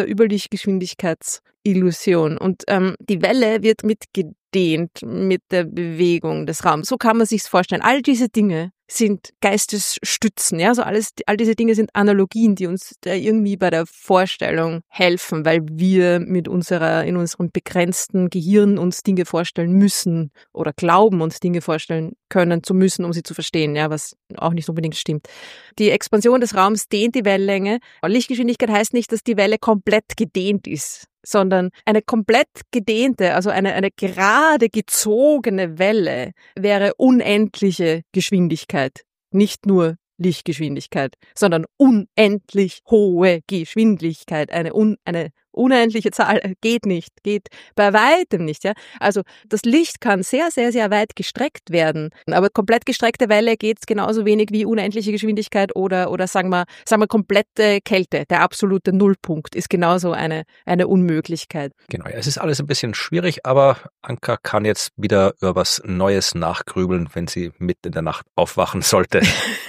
Überlichtgeschwindigkeitsillusion. Und die Welle wird mitgedehnt mit der Bewegung des Raums. So kann man sich's vorstellen. All diese Dinge sind Geistesstützen, ja, so all diese Dinge sind Analogien, die uns da irgendwie bei der Vorstellung helfen, weil wir in unserem begrenzten Gehirn uns Dinge vorstellen müssen oder glauben, uns Dinge vorstellen können zu müssen, um sie zu verstehen, ja, was auch nicht unbedingt stimmt. Die Expansion des Raums dehnt die Wellenlänge. Lichtgeschwindigkeit heißt nicht, dass die Welle komplett gedehnt ist, sondern eine komplett gedehnte, also eine gerade gezogene Welle wäre unendliche Geschwindigkeit. Nicht nur Lichtgeschwindigkeit, sondern unendlich hohe Geschwindigkeit. Eine unendliche Zahl geht bei weitem nicht, ja. Also das Licht kann sehr, sehr, sehr weit gestreckt werden, aber komplett gestreckte Welle geht genauso wenig wie unendliche Geschwindigkeit oder sagen wir komplette Kälte. Der absolute Nullpunkt ist genauso eine Unmöglichkeit. Genau, ja, es ist alles ein bisschen schwierig, aber Anka kann jetzt wieder über was Neues nachgrübeln, wenn sie mitten in der Nacht aufwachen sollte.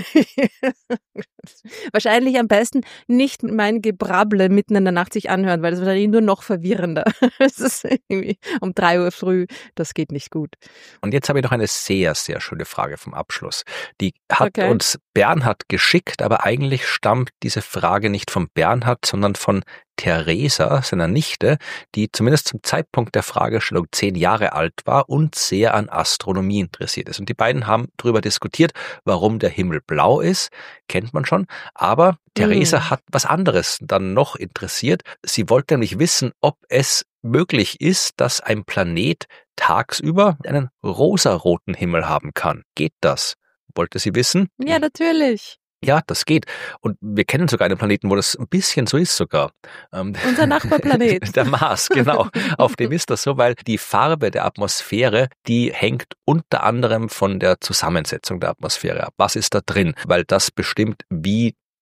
Wahrscheinlich am besten nicht mein Gebrabble mitten in der Nacht sich anhören, weil das ist wahrscheinlich nur noch verwirrender. Es ist irgendwie um 3 Uhr früh, das geht nicht gut. Und jetzt habe ich noch eine sehr, sehr schöne Frage vom Abschluss. Die hat uns Bernhard geschickt, aber eigentlich stammt diese Frage nicht von Bernhard, sondern von Theresa, seiner Nichte, die zumindest zum Zeitpunkt der Fragestellung 10 Jahre alt war und sehr an Astronomie interessiert ist. Und die beiden haben darüber diskutiert, warum der Himmel blau ist, kennt man schon, aber Theresa hat was anderes dann noch interessiert. Sie wollte nämlich wissen, ob es möglich ist, dass ein Planet tagsüber einen rosaroten Himmel haben kann. Geht das? Wollte sie wissen? Ja, natürlich. Ja, das geht. Und wir kennen sogar einen Planeten, wo das ein bisschen so ist sogar. Unser Nachbarplanet. Der Mars, genau. Auf dem ist das so, weil die Farbe der Atmosphäre, die hängt unter anderem von der Zusammensetzung der Atmosphäre ab. Was ist da drin? Weil das bestimmt, wie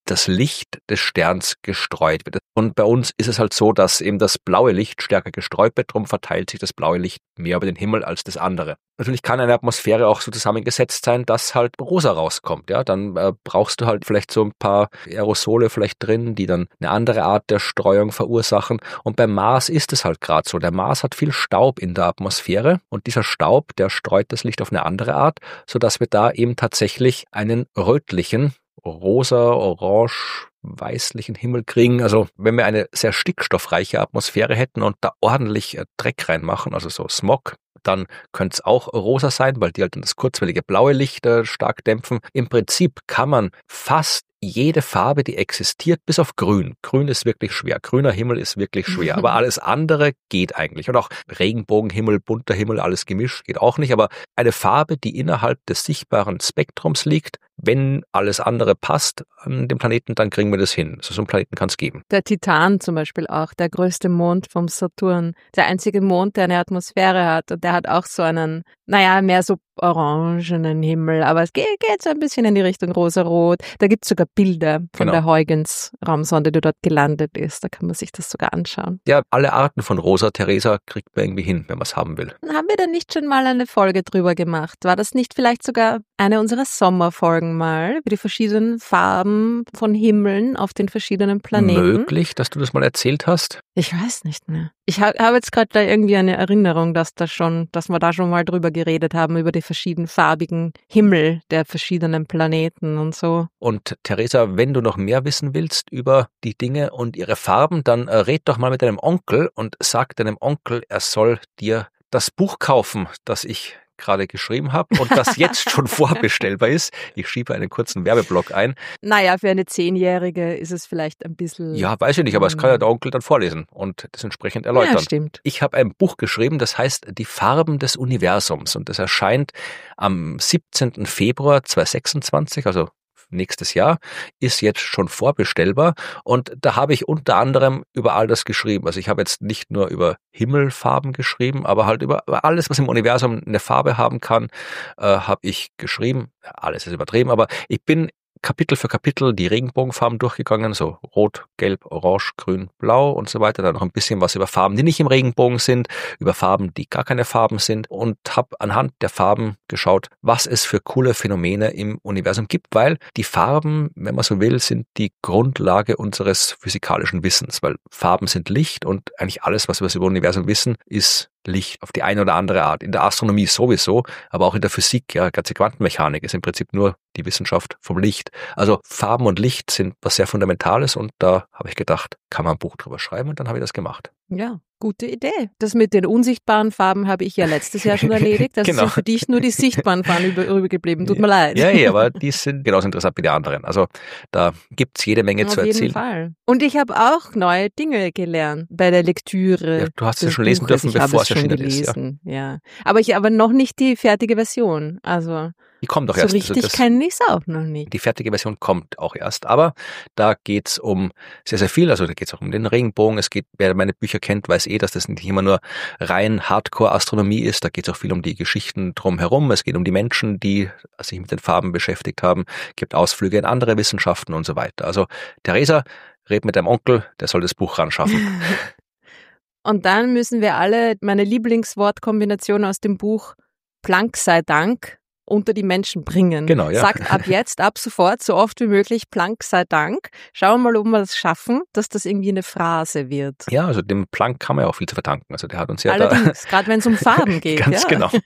das Licht des Sterns gestreut wird. Und bei uns ist es halt so, dass eben das blaue Licht stärker gestreut wird, darum verteilt sich das blaue Licht mehr über den Himmel als das andere. Natürlich kann eine Atmosphäre auch so zusammengesetzt sein, dass halt rosa rauskommt. Ja, dann brauchst du halt vielleicht so ein paar Aerosole vielleicht drin, die dann eine andere Art der Streuung verursachen. Und beim Mars ist es halt gerade so. Der Mars hat viel Staub in der Atmosphäre und dieser Staub, der streut das Licht auf eine andere Art, sodass wir da eben tatsächlich einen rötlichen, rosa, orange, weißlichen Himmel kriegen. Also wenn wir eine sehr stickstoffreiche Atmosphäre hätten und da ordentlich Dreck reinmachen, also so Smog, dann könnte es auch rosa sein, weil die halt dann das kurzwellige blaue Licht stark dämpfen. Im Prinzip kann man fast jede Farbe, die existiert, bis auf Grün. Grün ist wirklich schwer. Grüner Himmel ist wirklich schwer. Aber alles andere geht eigentlich. Und auch Regenbogenhimmel, bunter Himmel, alles gemischt, geht auch nicht. Aber eine Farbe, die innerhalb des sichtbaren Spektrums liegt, wenn alles andere passt an dem Planeten, dann kriegen wir das hin. Also so einen Planeten kann es geben. Der Titan zum Beispiel auch, der größte Mond vom Saturn. Der einzige Mond, der eine Atmosphäre hat. Und der hat auch so einen, mehr so orangenen Himmel. Aber es geht so ein bisschen in die Richtung rosarot. Da gibt es sogar Bilder von der Huygens-Raumsonde, die dort gelandet ist. Da kann man sich das sogar anschauen. Ja, alle Arten von rosa, Theresa, kriegt man irgendwie hin, wenn man es haben will. Haben wir da nicht schon mal eine Folge drüber gemacht? War das nicht vielleicht sogar eine unserer Sommerfolgen mal, über die verschiedenen Farben von Himmeln auf den verschiedenen Planeten? Möglich, dass du das mal erzählt hast? Ich weiß nicht mehr. Ich habe jetzt gerade da irgendwie eine Erinnerung, dass wir da schon mal drüber geredet haben, über die verschiedenfarbigen Himmel der verschiedenen Planeten und so. Und Theresa, wenn du noch mehr wissen willst über die Dinge und ihre Farben, dann red doch mal mit deinem Onkel und sag deinem Onkel, er soll dir das Buch kaufen, das ich gerade geschrieben habe und das jetzt schon vorbestellbar ist. Ich schiebe einen kurzen Werbeblock ein. Naja, für eine 10-Jährige ist es vielleicht ein bisschen... Ja, weiß ich nicht, aber es kann ja der Onkel dann vorlesen und das entsprechend erläutern. Ja, stimmt. Ich habe ein Buch geschrieben, das heißt Die Farben des Universums und das erscheint am 17. Februar 2026, also nächstes Jahr, ist jetzt schon vorbestellbar und da habe ich unter anderem über all das geschrieben. Also ich habe jetzt nicht nur über Himmelfarben geschrieben, aber halt über alles, was im Universum eine Farbe haben kann, habe ich geschrieben. Alles ist übertrieben, aber ich bin Kapitel für Kapitel die Regenbogenfarben durchgegangen, so Rot, Gelb, Orange, Grün, Blau und so weiter. Dann noch ein bisschen was über Farben, die nicht im Regenbogen sind, über Farben, die gar keine Farben sind und habe anhand der Farben geschaut, was es für coole Phänomene im Universum gibt, weil die Farben, wenn man so will, sind die Grundlage unseres physikalischen Wissens, weil Farben sind Licht und eigentlich alles, was wir über das Universum wissen, ist Licht auf die eine oder andere Art. In der Astronomie sowieso, aber auch in der Physik, ja, ganze Quantenmechanik ist im Prinzip nur die Wissenschaft vom Licht. Also Farben und Licht sind was sehr Fundamentales und da habe ich gedacht, kann man ein Buch drüber schreiben und dann habe ich das gemacht. Ja, gute Idee. Das mit den unsichtbaren Farben habe ich ja letztes Jahr schon erledigt. Das sind für dich nur die sichtbaren Farben übergeblieben. Tut mir leid. Ja, aber die sind genauso interessant wie die anderen. Also da gibt's jede Menge zu erzählen. Auf jeden Fall. Und ich habe auch neue Dinge gelernt bei der Lektüre. Ja, du hast es schon lesen dürfen, bevor es erschienen ist. Ja. Aber noch nicht die fertige Version. Also die kommt doch so erst. richtig kenne ich es auch noch nicht. Die fertige Version kommt auch erst. Aber da geht's um sehr, sehr viel. Also da geht's auch um den Regenbogen. Es geht, wer meine Bücher kennt, weiß dass das nicht immer nur rein Hardcore-Astronomie ist. Da geht's auch viel um die Geschichten drumherum. Es geht um die Menschen, die sich mit den Farben beschäftigt haben. Es gibt Ausflüge in andere Wissenschaften und so weiter. Also Theresa, red mit deinem Onkel, der soll das Buch ranschaffen. Und dann müssen wir alle meine Lieblingswortkombination aus dem Buch Planck sei Dank unter die Menschen bringen. Genau, ja. Sagt ab jetzt, ab sofort, so oft wie möglich, Planck sei Dank. Schauen wir mal, ob wir das schaffen, dass das irgendwie eine Phrase wird. Ja, also dem Planck kann man ja auch viel zu verdanken. Also der hat uns ja allerdings, gerade wenn es um Farben geht. Ganz ja. Genau.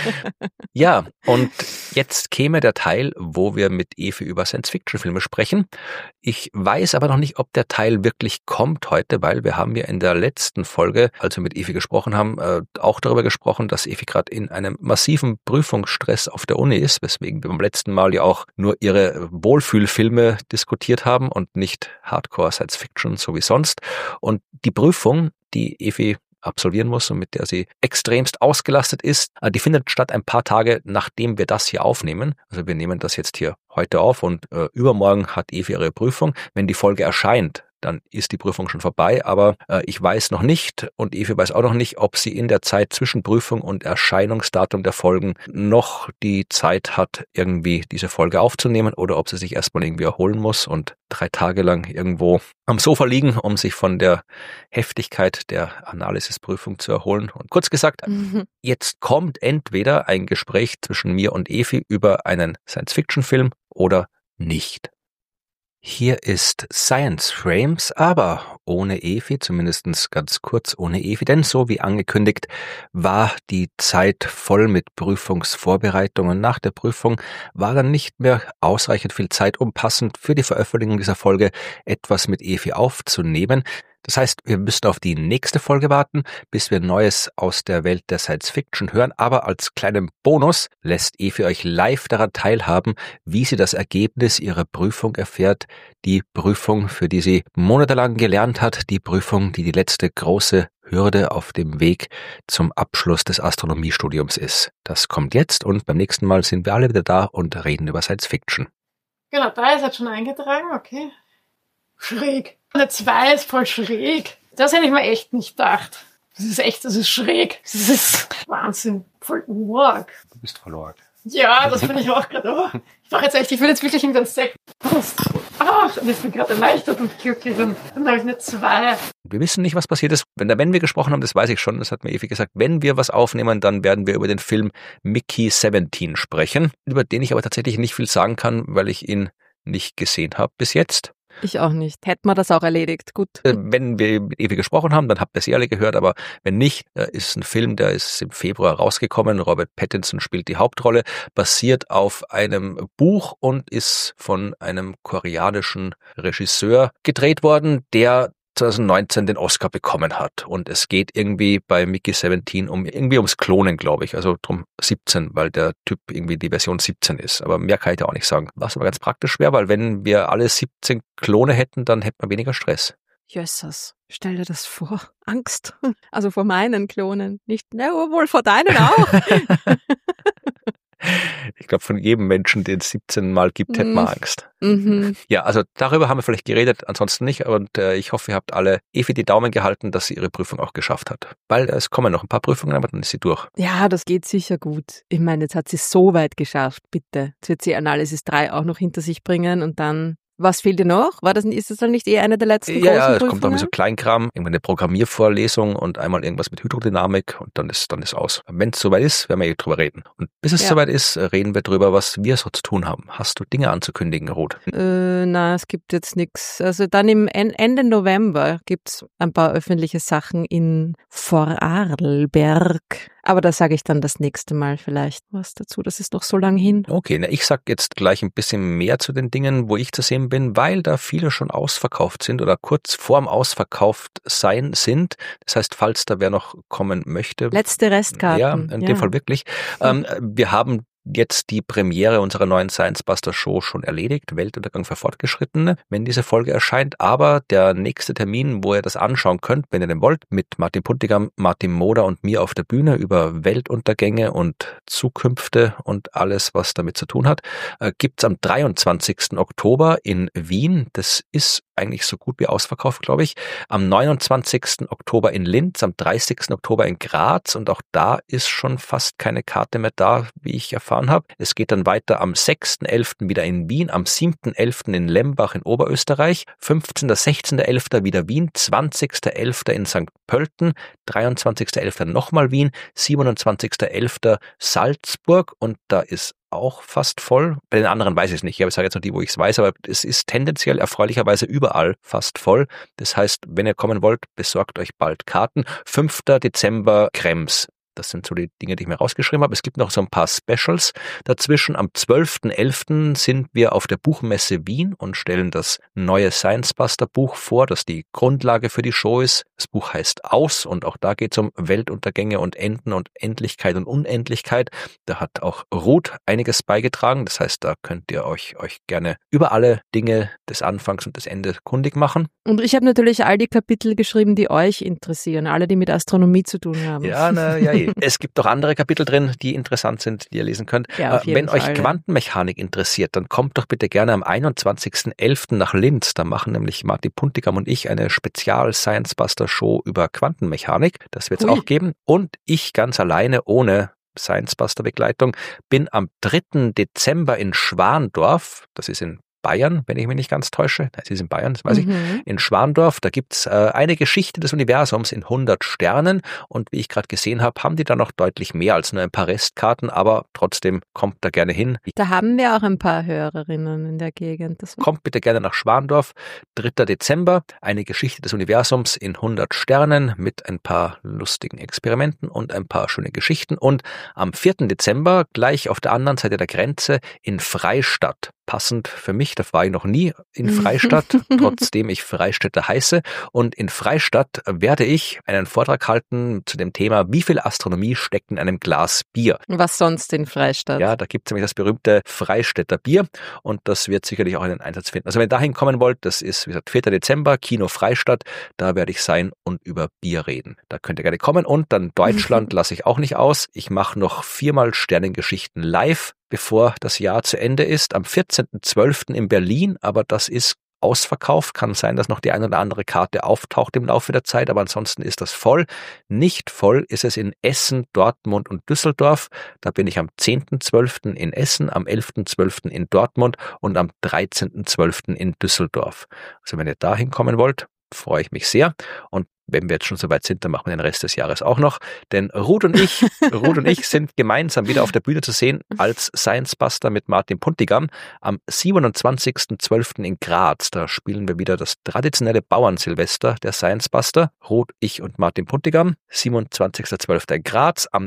Ja, und jetzt käme der Teil, wo wir mit Evi über Science-Fiction-Filme sprechen. Ich weiß aber noch nicht, ob der Teil wirklich kommt heute, weil wir haben ja in der letzten Folge, als wir mit Evi gesprochen haben, auch darüber gesprochen, dass Evi gerade in einem massiven Prüfungsstress auf der Uni ist, weswegen wir beim letzten Mal ja auch nur ihre Wohlfühlfilme diskutiert haben und nicht Hardcore-Science-Fiction, so wie sonst. Und die Prüfung, die Evi absolvieren muss und mit der sie extremst ausgelastet ist, die findet statt ein paar Tage, nachdem wir das hier aufnehmen. Also wir nehmen das jetzt hier heute auf und übermorgen hat Evi ihre Prüfung. Wenn die Folge erscheint, dann ist die Prüfung schon vorbei. Aber ich weiß noch nicht und Evi weiß auch noch nicht, ob sie in der Zeit zwischen Prüfung und Erscheinungsdatum der Folgen noch die Zeit hat, irgendwie diese Folge aufzunehmen oder ob sie sich erstmal irgendwie erholen muss und 3 Tage lang irgendwo am Sofa liegen, um sich von der Heftigkeit der Analysisprüfung zu erholen. Und kurz gesagt, jetzt kommt entweder ein Gespräch zwischen mir und Evi über einen Science-Fiction-Film oder nicht. Hier ist Science Frames, aber ohne Evi, zumindest ganz kurz ohne Evi, denn so wie angekündigt war die Zeit voll mit Prüfungsvorbereitungen. Nach der Prüfung war dann nicht mehr ausreichend viel Zeit, um passend für die Veröffentlichung dieser Folge etwas mit Evi aufzunehmen. Das heißt, wir müssen auf die nächste Folge warten, bis wir Neues aus der Welt der Science Fiction hören. Aber als kleinen Bonus lässt Evi euch live daran teilhaben, wie sie das Ergebnis ihrer Prüfung erfährt. Die Prüfung, für die sie monatelang gelernt hat. Die Prüfung, die letzte große Hürde auf dem Weg zum Abschluss des Astronomiestudiums ist. Das kommt jetzt und beim nächsten Mal sind wir alle wieder da und reden über Science Fiction. Genau, 3 ist jetzt schon eingetragen, okay. Schräg. Eine 2 ist voll schräg. Das hätte ich mir echt nicht gedacht. Das ist schräg. Das ist Wahnsinn. Voll arg. Du bist voll arg. Ja, das finde ich auch gerade. Oh, ich will jetzt wirklich irgendeinen Sekt. Und ich bin gerade erleichtert und glücklich. Und dann habe ich eine 2. Wir wissen nicht, was passiert ist. Wenn wir gesprochen haben, das weiß ich schon, das hat mir Evi gesagt, wenn wir was aufnehmen, dann werden wir über den Film Mickey 17 sprechen, über den ich aber tatsächlich nicht viel sagen kann, weil ich ihn nicht gesehen habe bis jetzt. Ich auch nicht. Hätten wir das auch erledigt. Gut. Wenn wir mit Evi gesprochen haben, dann habt ihr sie alle gehört, aber wenn nicht, ist ein Film, der ist im Februar rausgekommen. Robert Pattinson spielt die Hauptrolle, basiert auf einem Buch und ist von einem koreanischen Regisseur gedreht worden, der 2019 den Oscar bekommen hat. Und es geht irgendwie bei Mickey 17 ums Klonen, glaube ich. Also drum 17, weil der Typ irgendwie die Version 17 ist. Aber mehr kann ich da auch nicht sagen. Was aber ganz praktisch wäre, weil wenn wir alle 17 Klone hätten, dann hätten wir weniger Stress. Jösses, stell dir das vor. Angst. Also vor meinen Klonen. Nicht, wohl vor deinen auch. Ich glaube, von jedem Menschen, den es 17 Mal gibt, hätte man Angst. Mhm. Ja, also darüber haben wir vielleicht geredet, ansonsten nicht. Und ich hoffe, ihr habt alle Evi die Daumen gehalten, dass sie ihre Prüfung auch geschafft hat. Weil es kommen noch ein paar Prüfungen, aber dann ist sie durch. Ja, das geht sicher gut. Ich meine, jetzt hat sie es so weit geschafft, bitte. Jetzt wird sie Analysis 3 auch noch hinter sich bringen und dann... Was fehlt dir noch? Ist das dann nicht eine der letzten großen Prüfungen? Ja, es kommt auch mit so Kleinkram, irgendwann eine Programmiervorlesung und einmal irgendwas mit Hydrodynamik und dann ist aus. Wenn es soweit ist, werden wir drüber reden. Und bis es soweit ist, reden wir drüber, was wir so zu tun haben. Hast du Dinge anzukündigen, Ruth? Na, es gibt jetzt nichts. Also dann im Ende November gibt's ein paar öffentliche Sachen in Vorarlberg. Aber da sage ich dann das nächste Mal vielleicht was dazu. Das ist noch so lang hin. Okay, ich sag jetzt gleich ein bisschen mehr zu den Dingen, wo ich zu sehen bin, weil da viele schon ausverkauft sind oder kurz vorm Ausverkauft sein sind. Das heißt, falls da wer noch kommen möchte. Letzte Restkarten. Ja, in dem Fall wirklich. Wir haben jetzt die Premiere unserer neuen Science Buster Show schon erledigt, Weltuntergang für Fortgeschrittene, wenn diese Folge erscheint. Aber der nächste Termin, wo ihr das anschauen könnt, wenn ihr denn wollt, mit Martin Puntigam, Martin Moder und mir auf der Bühne über Weltuntergänge und Zukünfte und alles, was damit zu tun hat, gibt's am 23. Oktober in Wien. Das ist eigentlich so gut wie ausverkauft, glaube ich. Am 29. Oktober in Linz, am 30. Oktober in Graz und auch da ist schon fast keine Karte mehr da, wie ich erfahren habe. Es geht dann weiter am 6.11. wieder in Wien, am 7.11. in Lembach in Oberösterreich, 15. 16.11. wieder Wien, 20.11. in St. Pölten, 23.11. nochmal Wien, 27.11. Salzburg und da ist auch fast voll. Bei den anderen weiß ich es nicht. Ich sage jetzt noch die, wo ich es weiß, aber es ist tendenziell erfreulicherweise überall fast voll. Das heißt, wenn ihr kommen wollt, besorgt euch bald Karten. 5. Dezember Krems. Das sind so die Dinge, die ich mir rausgeschrieben habe. Es gibt noch so ein paar Specials dazwischen. Am 12.11. sind wir auf der Buchmesse Wien und stellen das neue Science Buster Buch vor, das die Grundlage für die Show ist. Das Buch heißt Aus und auch da geht es um Weltuntergänge und Enden und Endlichkeit und Unendlichkeit. Da hat auch Ruth einiges beigetragen. Das heißt, da könnt ihr euch gerne über alle Dinge des Anfangs und des Endes kundig machen. Und ich habe natürlich all die Kapitel geschrieben, die euch interessieren, alle, die mit Astronomie zu tun haben. Ja, Nee, es gibt doch andere Kapitel drin, die interessant sind, die ihr lesen könnt. Ja, auf jeden Wenn euch Fall, Quantenmechanik interessiert, dann kommt doch bitte gerne am 21.11. nach Linz. Da machen nämlich Martin Puntigam und ich eine Spezial-Science-Buster-Show über Quantenmechanik. Das wird es auch geben. Und ich ganz alleine, ohne Science-Buster-Begleitung, bin am 3. Dezember in Schwandorf. Das ist in Bayern, wenn ich mich nicht ganz täusche. Es ist in Bayern, das weiß ich. In Schwandorf, da gibt's eine Geschichte des Universums in 100 Sternen. Und wie ich gerade gesehen habe, haben die da noch deutlich mehr als nur ein paar Restkarten. Aber trotzdem kommt da gerne hin. Da haben wir auch ein paar Hörerinnen in der Gegend. Kommt bitte gerne nach Schwandorf. 3. Dezember, eine Geschichte des Universums in 100 Sternen mit ein paar lustigen Experimenten und ein paar schöne Geschichten. Und am 4. Dezember, gleich auf der anderen Seite der Grenze, in Freistadt. Passend für mich, da war ich noch nie in Freistadt, trotzdem ich Freistädter heiße. Und in Freistadt werde ich einen Vortrag halten zu dem Thema, wie viel Astronomie steckt in einem Glas Bier. Was sonst in Freistadt? Ja, da gibt es nämlich das berühmte Freistädter Bier und das wird sicherlich auch einen Einsatz finden. Also wenn ihr dahin kommen wollt, das ist, wie gesagt, 4. Dezember, Kino Freistadt, da werde ich sein und über Bier reden. Da könnt ihr gerne kommen und dann Deutschland lasse ich auch nicht aus. Ich mache noch 4-mal Sternengeschichten live, bevor das Jahr zu Ende ist, am 14.12. in Berlin, aber das ist ausverkauft. Kann sein, dass noch die eine oder andere Karte auftaucht im Laufe der Zeit, aber ansonsten ist das voll. Nicht voll ist es in Essen, Dortmund und Düsseldorf. Da bin ich am 10.12. in Essen, am 11.12. in Dortmund und am 13.12. in Düsseldorf. Also wenn ihr da hinkommen wollt, freue ich mich sehr. Und wenn wir jetzt schon soweit sind, dann machen wir den Rest des Jahres auch noch. Denn Ruth und ich sind gemeinsam wieder auf der Bühne zu sehen als Science Buster mit Martin Puntigam am 27.12. in Graz. Da spielen wir wieder das traditionelle Bauernsilvester der Science Buster. Ruth, ich und Martin Puntigam. 27.12. in Graz. Am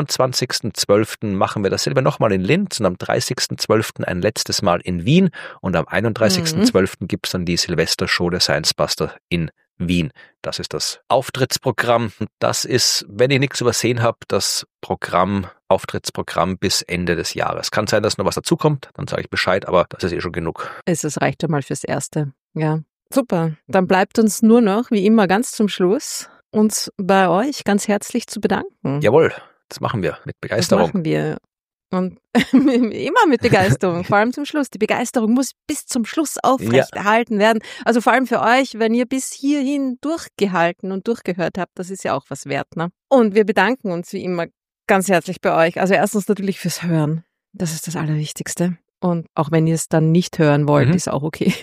29.12. machen wir dasselbe nochmal in Linz und am 30.12. ein letztes Mal in Wien. Und am 31.12. gibt es dann die Silvestershow der Science Buster in Wien. Das ist das Auftrittsprogramm. Das ist, wenn ich nichts übersehen habe, das Auftrittsprogramm bis Ende des Jahres. Kann sein, dass noch was dazukommt, dann sage ich Bescheid, aber das ist schon genug. Es reicht ja mal fürs Erste. Ja, super. Dann bleibt uns nur noch, wie immer ganz zum Schluss, uns bei euch ganz herzlich zu bedanken. Jawohl, das machen wir mit Begeisterung. Das machen wir. Und immer mit Begeisterung, vor allem zum Schluss. Die Begeisterung muss bis zum Schluss aufrechterhalten werden. Also vor allem für euch, wenn ihr bis hierhin durchgehalten und durchgehört habt, das ist ja auch was wert, ne? Und wir bedanken uns wie immer ganz herzlich bei euch. Also erstens natürlich fürs Hören. Das ist das Allerwichtigste. Und auch wenn ihr es dann nicht hören wollt, ist auch okay.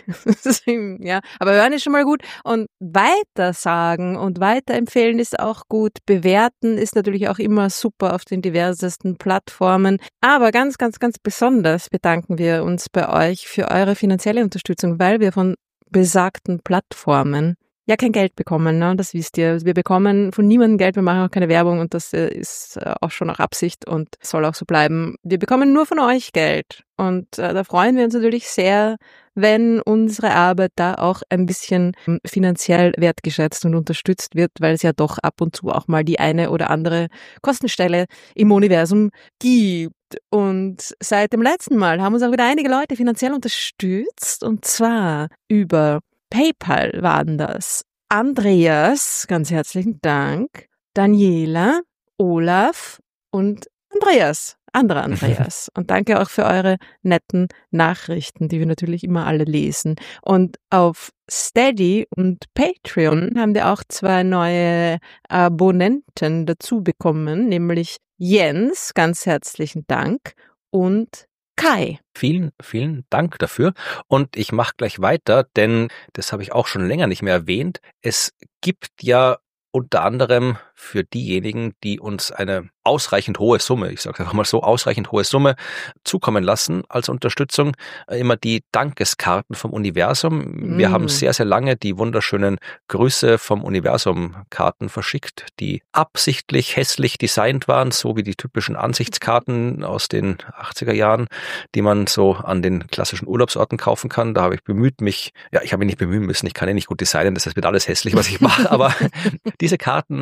Ja, aber hören ist schon mal gut. Und weitersagen und weiterempfehlen ist auch gut. Bewerten ist natürlich auch immer super auf den diversesten Plattformen. Aber ganz, ganz, ganz besonders bedanken wir uns bei euch für eure finanzielle Unterstützung, weil wir von besagten Plattformen ja kein Geld bekommen, ne? Das wisst ihr. Wir bekommen von niemandem Geld, wir machen auch keine Werbung und das ist auch schon nach Absicht und soll auch so bleiben. Wir bekommen nur von euch Geld und da freuen wir uns natürlich sehr, wenn unsere Arbeit da auch ein bisschen finanziell wertgeschätzt und unterstützt wird, weil es ja doch ab und zu auch mal die eine oder andere Kostenstelle im Universum gibt. Und seit dem letzten Mal haben uns auch wieder einige Leute finanziell unterstützt und zwar über PayPal waren das. Andreas, ganz herzlichen Dank. Daniela, Olaf und Andreas. Anderer Andreas. Und danke auch für eure netten Nachrichten, die wir natürlich immer alle lesen. Und auf Steady und Patreon haben wir auch 2 neue Abonnenten dazu bekommen, nämlich Jens, ganz herzlichen Dank, und Kai. Vielen, vielen Dank dafür. Und ich mache gleich weiter, denn das habe ich auch schon länger nicht mehr erwähnt. Es gibt ja unter anderem für diejenigen, die uns eine ausreichend hohe Summe, ich sage einfach mal so, ausreichend hohe Summe zukommen lassen als Unterstützung, immer die Dankeskarten vom Universum. Wir haben sehr, sehr lange die wunderschönen Grüße vom Universum-Karten verschickt, die absichtlich hässlich designt waren, so wie die typischen Ansichtskarten aus den 80er Jahren, die man so an den klassischen Urlaubsorten kaufen kann. Da habe ich bemüht mich, ja, ich habe mich nicht bemühen müssen, ich kann ja nicht gut designen, das heißt, wird alles hässlich, was ich mache, aber diese Karten, ja,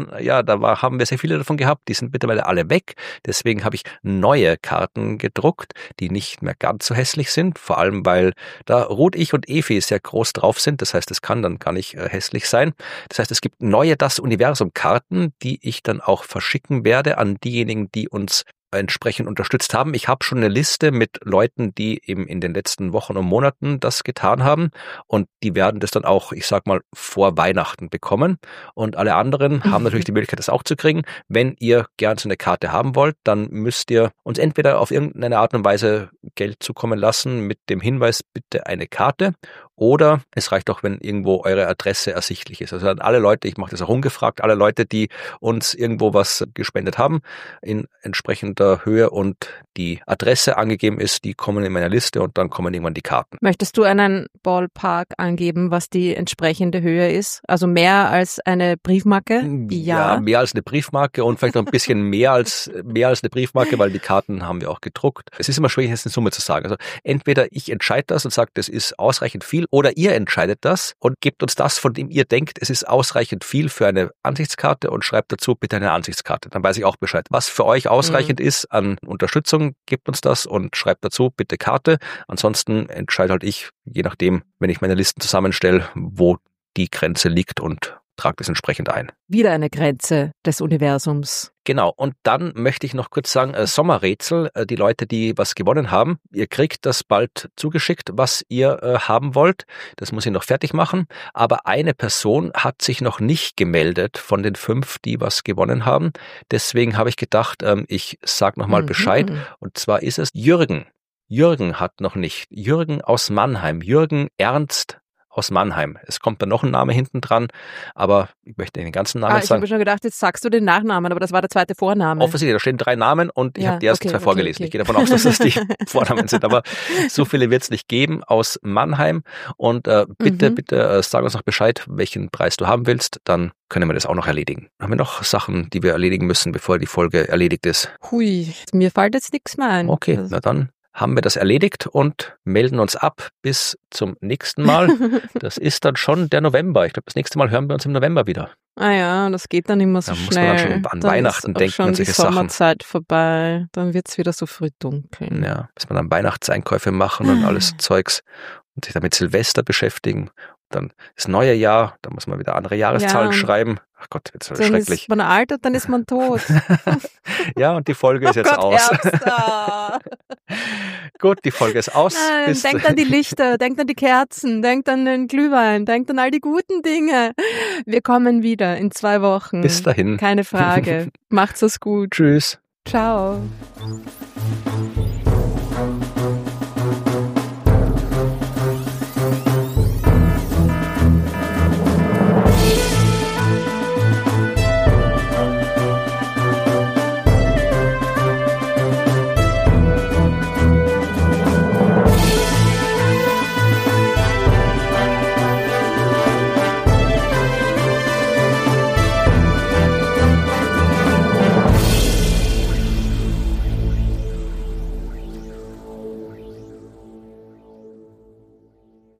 haben wir sehr viele davon gehabt, die sind mittlerweile alle weg. Deswegen habe ich neue Karten gedruckt, die nicht mehr ganz so hässlich sind, vor allem weil da Ruth, ich und Evi sehr groß drauf sind, das heißt, es kann dann gar nicht hässlich sein. Das heißt, es gibt neue Das-Universum-Karten, die ich dann auch verschicken werde an diejenigen, die uns entsprechend unterstützt haben. Ich habe schon eine Liste mit Leuten, die eben in den letzten Wochen und Monaten das getan haben und die werden das dann auch, ich sag mal, vor Weihnachten bekommen und alle anderen haben natürlich die Möglichkeit, das auch zu kriegen. Wenn ihr gern so eine Karte haben wollt, dann müsst ihr uns entweder auf irgendeine Art und Weise Geld zukommen lassen mit dem Hinweis, bitte eine Karte, oder es reicht auch, wenn irgendwo eure Adresse ersichtlich ist. Also an alle Leute, ich mache das auch ungefragt, alle Leute, die uns irgendwo was gespendet haben, in entsprechender Höhe und die Adresse angegeben ist, die kommen in meiner Liste und dann kommen irgendwann die Karten. Möchtest du einen Ballpark angeben, was die entsprechende Höhe ist? Also mehr als eine Briefmarke? Ja, mehr als eine Briefmarke und vielleicht noch ein bisschen mehr als eine Briefmarke, weil die Karten haben wir auch gedruckt. Es ist immer schwierig, jetzt eine Summe zu sagen. Also entweder ich entscheide das und sage, das ist ausreichend viel, oder ihr entscheidet das und gebt uns das, von dem ihr denkt, es ist ausreichend viel für eine Ansichtskarte und schreibt dazu bitte eine Ansichtskarte. Dann weiß ich auch Bescheid. Was für euch ausreichend ist an Unterstützung, gebt uns das und schreibt dazu bitte Karte. Ansonsten entscheide halt ich, je nachdem, wenn ich meine Listen zusammenstelle, wo die Grenze liegt und trage das entsprechend ein. Wieder eine Grenze des Universums. Genau, und dann möchte ich noch kurz sagen, Sommerrätsel, die Leute, die was gewonnen haben, ihr kriegt das bald zugeschickt, was ihr haben wollt. Das muss ich noch fertig machen, aber eine Person hat sich noch nicht gemeldet von den 5, die was gewonnen haben. Deswegen habe ich gedacht, ich sage nochmal Bescheid, und zwar ist es Jürgen. Jürgen hat noch nicht. Jürgen aus Mannheim. Jürgen Ernst aus Mannheim. Es kommt dann noch ein Name hinten dran, aber ich möchte den ganzen Namen sagen. Ich habe schon gedacht, jetzt sagst du den Nachnamen, aber das war der zweite Vorname. Offensichtlich, da stehen 3 Namen und ich habe die ersten 2 vorgelesen. Ich gehe davon aus, dass das die Vornamen sind, aber so viele wird es nicht geben aus Mannheim. Und bitte sag uns noch Bescheid, welchen Preis du haben willst, dann können wir das auch noch erledigen. Haben wir noch Sachen, die wir erledigen müssen, bevor die Folge erledigt ist? Hui, mir fällt jetzt nichts mehr ein. Okay, na dann haben wir das erledigt und melden uns ab bis zum nächsten Mal. Das ist dann schon der November. Ich glaube, das nächste Mal hören wir uns im November wieder. Ah ja, das geht dann immer so schnell. Da muss man dann schon an Weihnachten denken und solche Sachen. Dann ist schon die Sommerzeit vorbei. Dann wird es wieder so früh dunkel. Ja, muss man dann Weihnachtseinkäufe machen und alles Zeugs und sich dann mit Silvester beschäftigen. Dann das neue Jahr, da muss man wieder andere Jahreszahlen schreiben. Ach Gott, wird so schrecklich. Dann ist man alt und dann ist man tot. Ja, und die Folge ist jetzt aus. Gut, die Folge ist aus. Denkt an die Lichter, denkt an die Kerzen, denkt an den Glühwein, denkt an all die guten Dinge. Wir kommen wieder in 2 Wochen. Bis dahin. Keine Frage. Macht's es gut. Tschüss. Ciao.